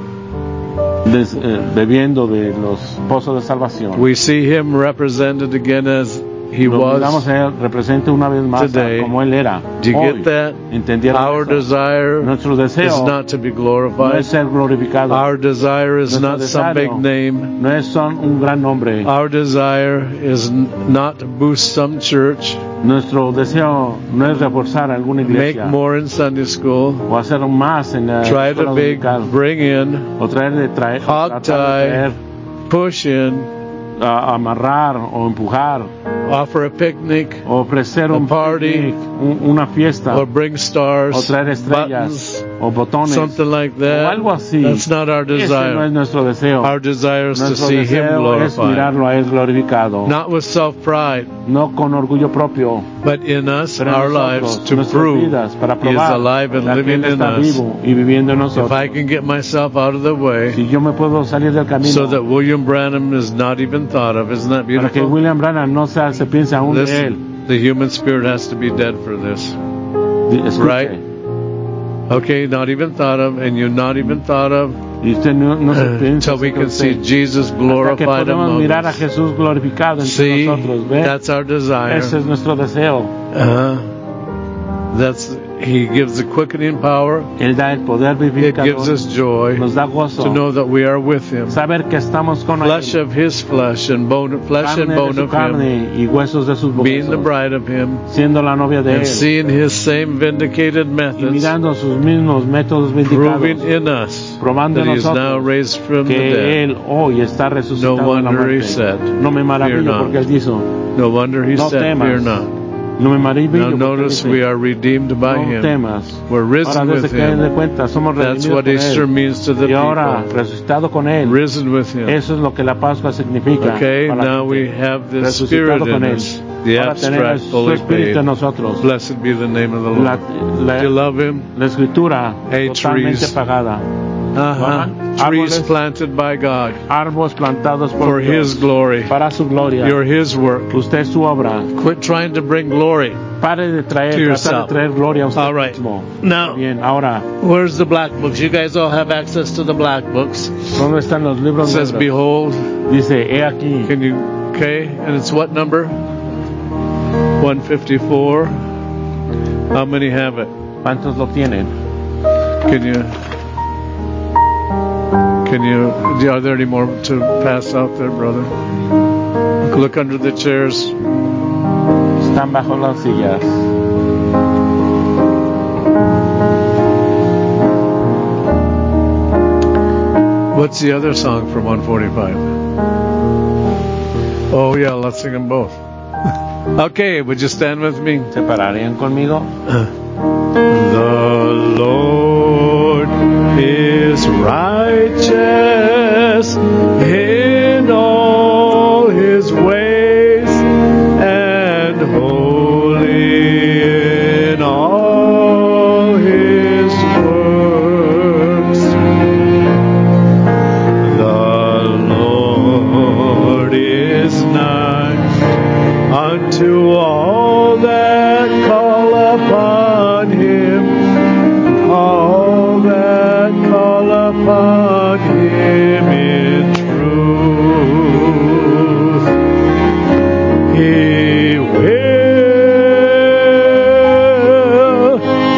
Des- eh, bebiendo de los pozos de salvación. We see him represented again as he Lo miramos was. a él, representa una vez más today. como él era. Do you Hoy, get that? ¿entendieron Our eso? desire Nuestro is deseo not to be no glorified. es ser glorificado. Our desire is Nuestro not some big deseo name. no es son un gran nombre. Our desire is n- not to boost some church, Nuestro deseo no es reforzar alguna make iglesia more in Sunday school, o hacer más en la try escuela to big, dominical bring in, o traer de traer, hog tratar de tie, traer, push in, a- amarrar o empujar offer a picnic, o ofrecer A un party, picnic, un- una fiesta or bring o stars, traer estrellas buttons, o botones something like o that. algo así. That's not our Ese no es desire. nuestro deseo. Our desire is to Nuestro see him deseo es glorified. mirarlo a él glorificado, Not with self-pride, no con orgullo propio, but in us, pero en our nosotros, lives, to nuestras prove vidas, para he is probar alive and que living Él in está us. vivo y viviendo en If nosotros. I can get myself out of the way Si yo me puedo salir del camino so that William Branham is not even thought of, isn't that para que beautiful? William Branham no se, se piense aún de él. Listen, the human spirit has to be dead for this. Escuche, Right? Okay, not even thought of, and you're not even thought of, Y usted no, no se piensa until we que can usted, see Jesus hasta que glorified podemos among mirar a us. Jesús glorificado entre See, nosotros, ¿ve? that's our desire. Ese es nuestro deseo. Uh, that's He gives the quickening power. Él da el poder It vivificador, gives us joy nos da gozo, to know that we are with Him. saber que estamos con Flesh Él, of His flesh and bone, flesh and carne de bone su of Him, carne y huesos de sus being the huesos, bride of Him, siendo la novia de and Él, seeing His same vindicated y methods, mirando sus mismos métodos proving vindicados, in us probando that en He is now nosotros raised from the que dead. Él hoy está resucitado No de la wonder He muerte. said, No me "Fear maravillo not." porque Él dijo, No wonder He No said, temas. fear not. no me maravillo Now porque Él notice dice, we are redeemed by no Him. temas. We're risen Ahora desde with que den de Him. cuenta somos That's redimidos what por Easter Él. means to the Y ahora people. resucitado con Él. Risen with Him. Eso es lo que la Pascua significa. Okay, para la now we gente. have the Spirit Resucitado in con Él. us. The Ahora abstract tenemos su fully Espíritu en paid. nosotros. Blessed be the name of the La, Lord. la, Do you love Him? la Escritura Hey, totalmente trees. pagada. Uh-huh. Trees Árboles. planted by God Árboles plantados por for Dios, His glory. para su gloria. You're His work. Usted es su obra. Quit trying to bring glory. Pare de traer, To tratar yourself. de traer gloria a usted All right. mismo. Now, Bien, ahora, where's the black books? You guys all have access to the black books. ¿dónde están los It libros says, negros? behold. Dice, he aquí. Can you, okay? And it's what number? one fifty-four. How many have it? ¿Cuántos lo tienen? Can you, can you, are there any more to pass out there, brother? Look under the chairs. Están bajo las sillas. What's the other song from one forty-five? Oh yeah, let's sing them both. Okay, would you stand with me? ¿Se pararían conmigo? The Lord is righteous in all His ways and holy in all His works. The Lord is nigh unto all that call upon Him, all that call upon Him in truth. He will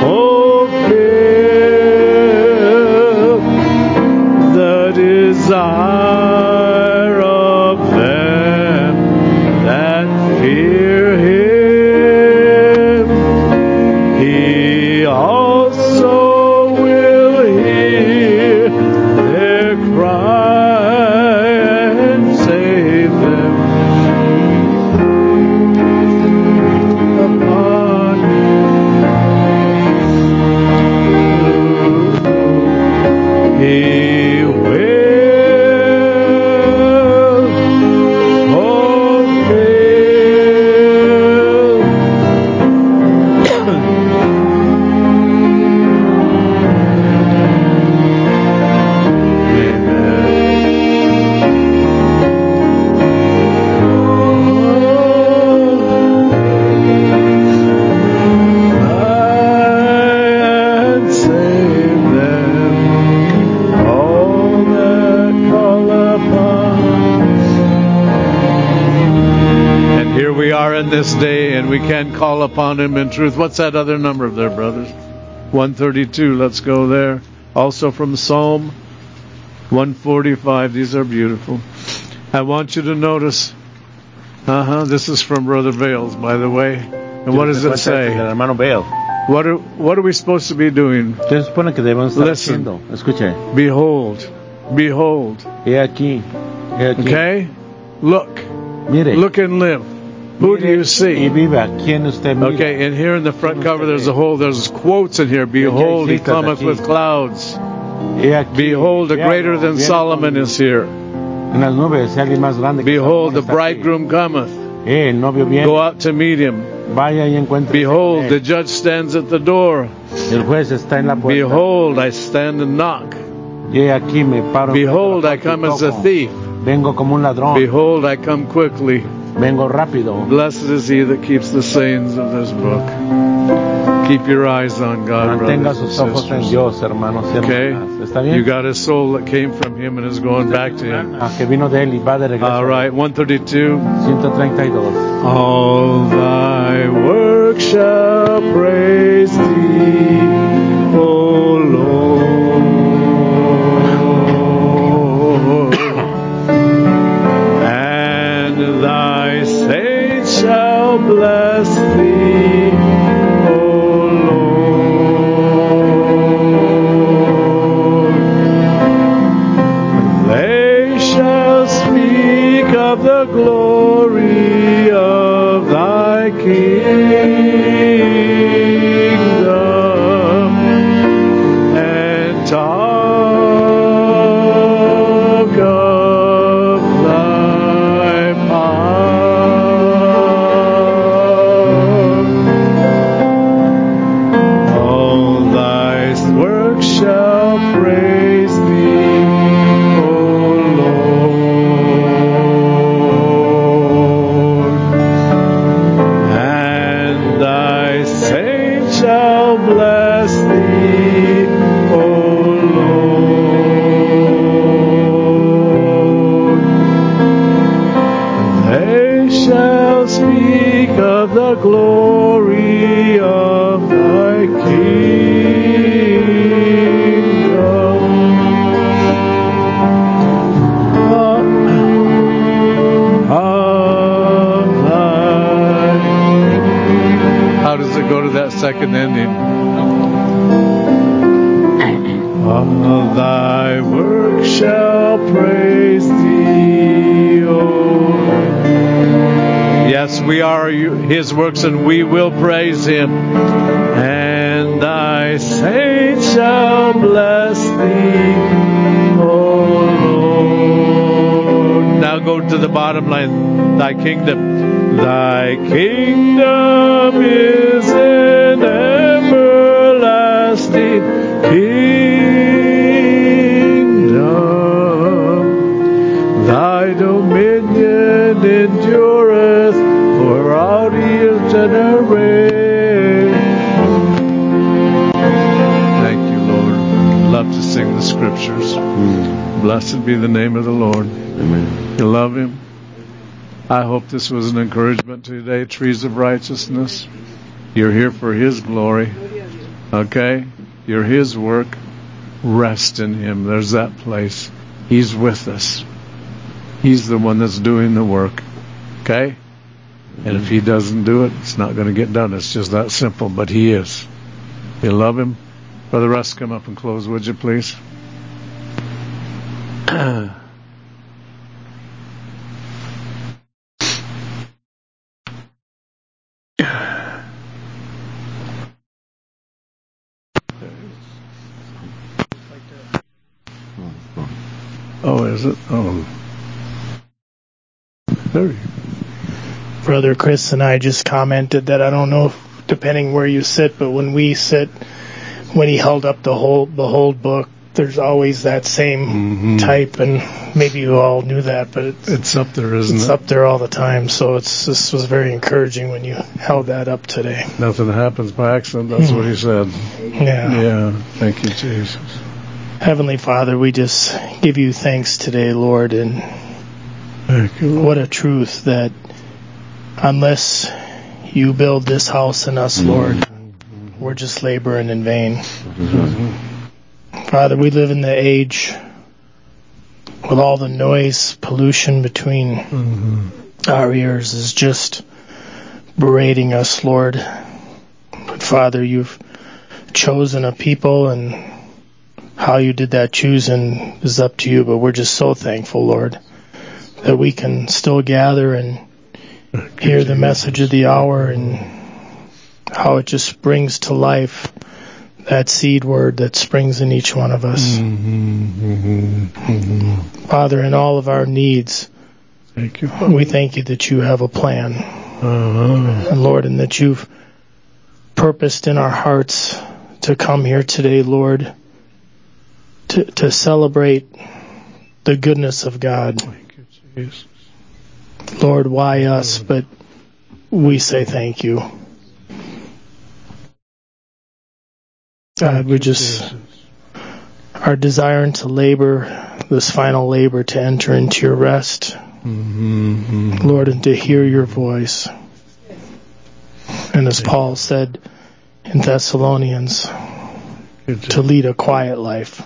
fulfill the desire of them that fear Him. He also will hear their cry and save them upon He will and save them, all that call upon. And here we are in this day, and we can call upon Him in truth. What's that other number there, brothers? one thirty-two. Let's go there. Also from Psalm one forty-five. These are beautiful. I want you to notice. Uh huh. This is from Brother Bales, by the way. And what does it El say? hermano Bale. What are What are we supposed to be doing? ¿Qué se supone que debemos estar Listen. haciendo? Escuche. Behold, behold. He aquí. He aquí. Okay. Look, Mire. look and live. Who do Mire you y see? viva. ¿Quién usted mira? Okay, and here in the front cover, there's a whole, there's quotes in here. Behold, He cometh with clouds. He aquí. Behold, a Vean, greater than viene Solomon con- is here. En las nubes, si alguien más grande que Behold, the Salomón está aquí. bridegroom cometh. Eh, el novio viene. Go out to meet him. Vaya y encuentre. Behold, the judge stands at the door. El juez está en la puerta. Behold, I stand and knock. Y he aquí me paro. Behold, I frente a la come puerta y as a toco. thief. Vengo como un ladrón. Behold, I come quickly. Vengo rápido. Blessed is he that keeps the sayings of this book. Keep your eyes on God, Mantenga brothers and sus ojos en sisters. Dios, hermanos y Okay? hermanas. ¿Está bien? You got a soul that came from Him and is going back to Him. Ah, que vino de él y va de regreso. All right, one thirty-two. ciento treinta y dos. All thy work shall praise thee, O Lord, and thy saints shall bless thee, O Lord. They shall speak of the glory of thy kingdom and talk of thy power. All thy works shall praise thee, O Lord, and thy saints shall bless thee, O Lord. They shall speak of the glory of thy kingdom. Of thy. How does it go to that second ending? All thy work shall praise thee, O Lord. Yes, we are His works and we will praise Him. And thy saints shall bless thee, O Lord. Now go to the bottom line. Thy kingdom. Thy kingdom is an everlasting kingdom. Thy dominion endureth for all generations. Thank you, Lord. Love to sing the scriptures. Mm. Blessed be the name of the Lord. Amen. You love Him? I hope this was an encouragement today. Trees of righteousness. You're here for His glory. Okay? You're His work. Rest in Him. There's that place. He's with us. He's the one that's doing the work. Okay? And if He doesn't do it, it's not going to get done. It's just that simple. But He is. You love Him? Brother Russ, come up and close, would you, please? Oh, is it? Oh. There you go. Brother Chris and I just commented that I don't know, if, depending where you sit, but when we sit, when he held up the whole Behold book, there's always that same Mm-hmm. type, and maybe you all knew that, but it's, It's up there, isn't it's it? up there all the time. So it's this was very encouraging when you held that up today. Nothing happens by accident. That's what He said. Yeah. Yeah. Thank you, Jesus. Heavenly Father, we just give you thanks today, Lord, and Thank you, Lord. what a truth that unless you build this house in us, Lord, we're just laboring in vain. Mm-hmm. Father, we live in the age with all the noise, pollution between Mm-hmm. our ears is just berating us, Lord. But Father, you've chosen a people, and how you did that choosing is up to you, but we're just so thankful, Lord, that we can still gather and hear the message of the hour and how it just brings to life that seed word that springs in each one of us. Mm-hmm. Mm-hmm. Mm-hmm. Father, in all of our needs, Thank you. we thank you that you have a plan. Uh-huh. And Lord, and that you've purposed in our hearts to come here today, Lord, to, to celebrate the goodness of God. Thank you, Jesus. Lord, why us? But we say thank you. God, we just are desiring to labor, this final labor, to enter into your rest, Mm-hmm. Lord, and to hear your voice. And as Paul said in Thessalonians, to lead a quiet life.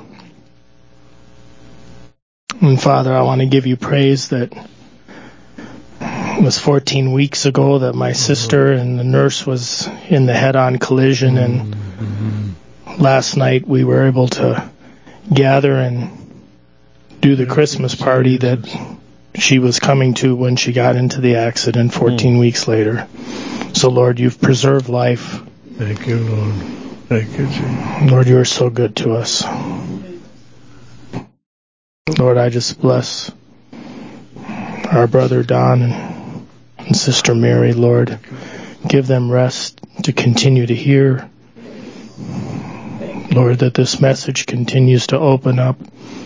And Father, I want to give you praise that it was fourteen weeks ago that my sister and the nurse was in the head-on collision, and Mm-hmm. last night we were able to gather and do the Christmas party that she was coming to when she got into the accident fourteen mm. weeks later. So, Lord, you've preserved life. Thank you, Lord. Thank you, Jesus. Lord, you are so good to us. Lord, I just bless our brother Don and, and sister Mary, Lord. Give them rest to continue to hear. Lord, that this message continues to open up.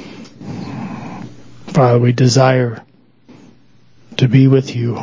Father, we desire to be with you.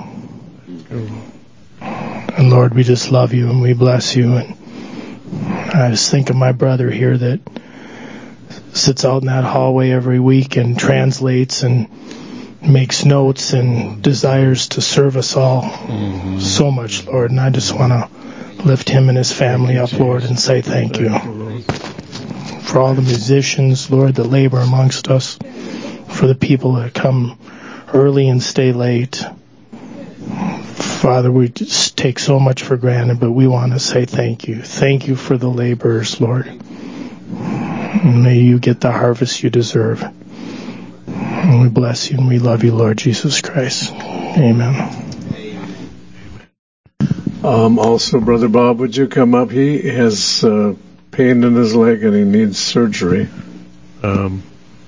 And Lord, we just love you and we bless you. And I just think of my brother here that sits out in that hallway every week and translates and makes notes and desires to serve us all mm-hmm. so much, Lord. And I just want to lift him and his family up, Lord, and say thank you. For all the musicians, Lord, that labor amongst us. For the people that come early and stay late. Father, we just take so much for granted, but we want to say thank you. Thank you for the laborers, Lord. And may you get the harvest you deserve. And we bless you and we love you, Lord Jesus Christ. Amen. Um, also, Brother Bob, would you come up? He has uh, pain in his leg and he needs surgery. Um,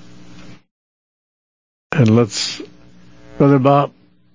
and let's, Brother Bob,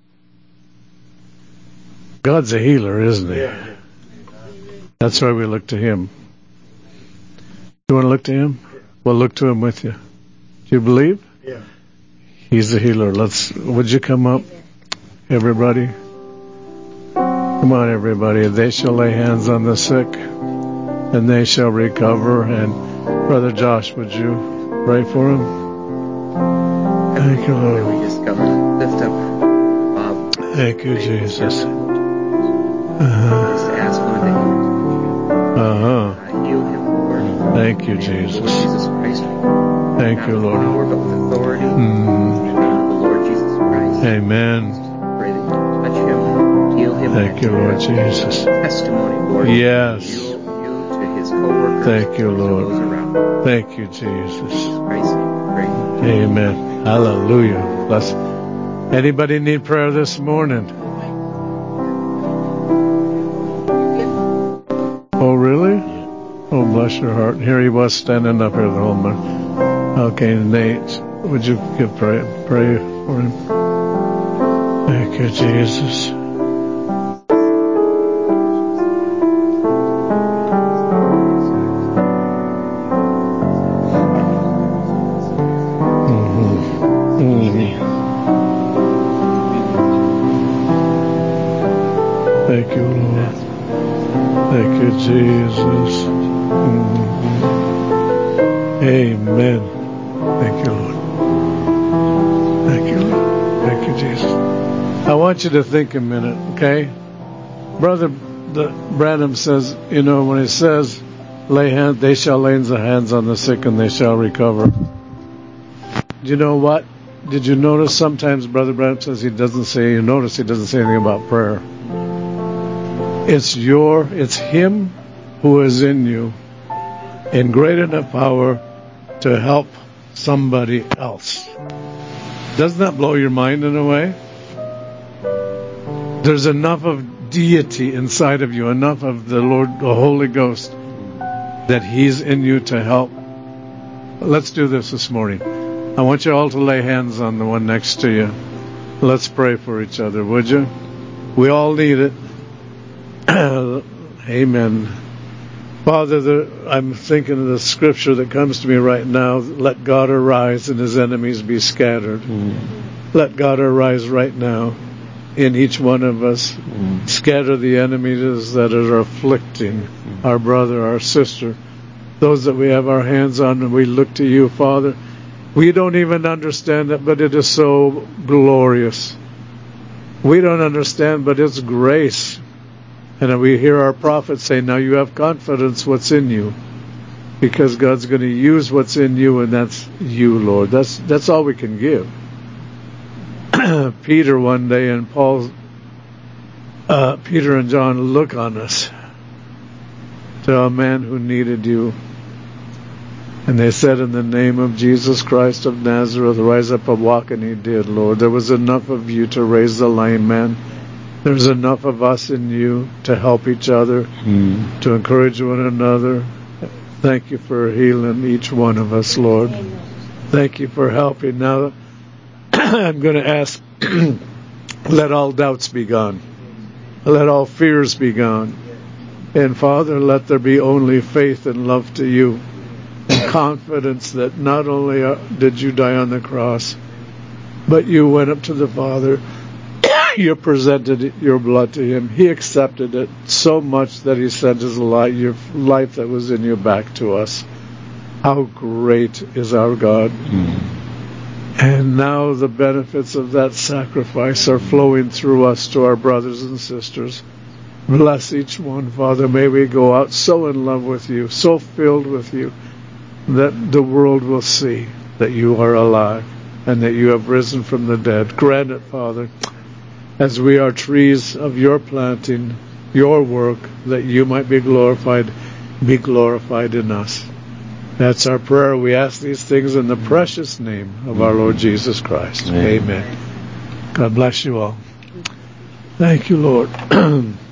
God's a healer, isn't he? Yeah. That's why we look to him. You want to look to him? Well, look to him with you. Do you believe? Yeah. He's a healer. Let's. Would you come up, everybody? Come on, everybody. They shall lay hands on the sick, and they shall recover. And Brother Josh, would you pray for him? Thank you, Lord. We just go lift up Bob. Thank you, Jesus. Uh-huh. Just ask Lord that you uh-huh. heal him, Lord. Thank you, Jesus. Lord Jesus Christ. Thank Not you, with Lord. power, but with authority. Mm. In the name of the Lord Jesus Christ. Amen. Pray that you touch him, heal him. Thank you, Lord Jesus. Testimony, Lord. Yes. You, you to his co-workers. Thank you, Lord. To those around. Thank you, Jesus. Christ, pray. Amen. Hallelujah. Bless. Anybody need prayer this morning? Oh, really? Oh, bless your heart. Here he was standing up here the whole morning. Okay, Nate, would you give pray, pray for him? Thank you, Jesus. Thank you, Lord. Thank you, Jesus. Mm-hmm. Amen. Thank you, Lord. Thank you, Lord. Thank you, Jesus. I want you to think a minute, okay? Brother the, Branham says, you know, when he says, lay hand, they shall lay the hands on the sick and they shall recover. Do you know what? Did you notice sometimes Brother Branham says he doesn't say, you notice he doesn't say anything about prayer. It's your, it's him who is in you in great enough power to help somebody else. Doesn't that blow your mind in a way? There's enough of deity inside of you, enough of the Lord, the Holy Ghost, that he's in you to help. Let's do this this morning. I want you all to lay hands on the one next to you. Let's pray for each other, would you? We all need it. Amen. Father, the, I'm thinking of the scripture that comes to me right now. Let God arise and his enemies be scattered. Mm. Let God arise right now in each one of us. Mm. Scatter the enemies that are afflicting mm. our brother, our sister. those that we have our hands on, and we look to you, Father. We don't even understand it, but it is so glorious. We don't understand, but it's grace. And we hear our prophets say, now you have confidence what's in you, because God's going to use what's in you, and that's you, Lord. That's that's all we can give. Peter one day and Paul, uh, Peter and John look on us to a man who needed you. And they said, in the name of Jesus Christ of Nazareth, rise up and walk, and he did, Lord. There was enough of you to raise the lame man. There's enough of us in you to help each other, mm. to encourage one another. Thank you for healing each one of us, Lord. Thank you for helping. Now, I'm going to ask, let all doubts be gone. Let all fears be gone. And Father, let there be only faith and love to you, and confidence that not only did you die on the cross, but you went up to the Father. You presented your blood to him. He accepted it so much that he sent his life, your life that was in you, back to us. How great is our God. Mm. And now the benefits of that sacrifice are flowing through us to our brothers and sisters. Bless each one, Father. May we go out so in love with you, so filled with you, that the world will see that you are alive and that you have risen from the dead. Grant it, Father, as we are trees of your planting, your work, that you might be glorified, be glorified in us. That's our prayer. We ask these things in the precious name of our Lord Jesus Christ. Amen. Amen. God bless you all. Thank you, Lord.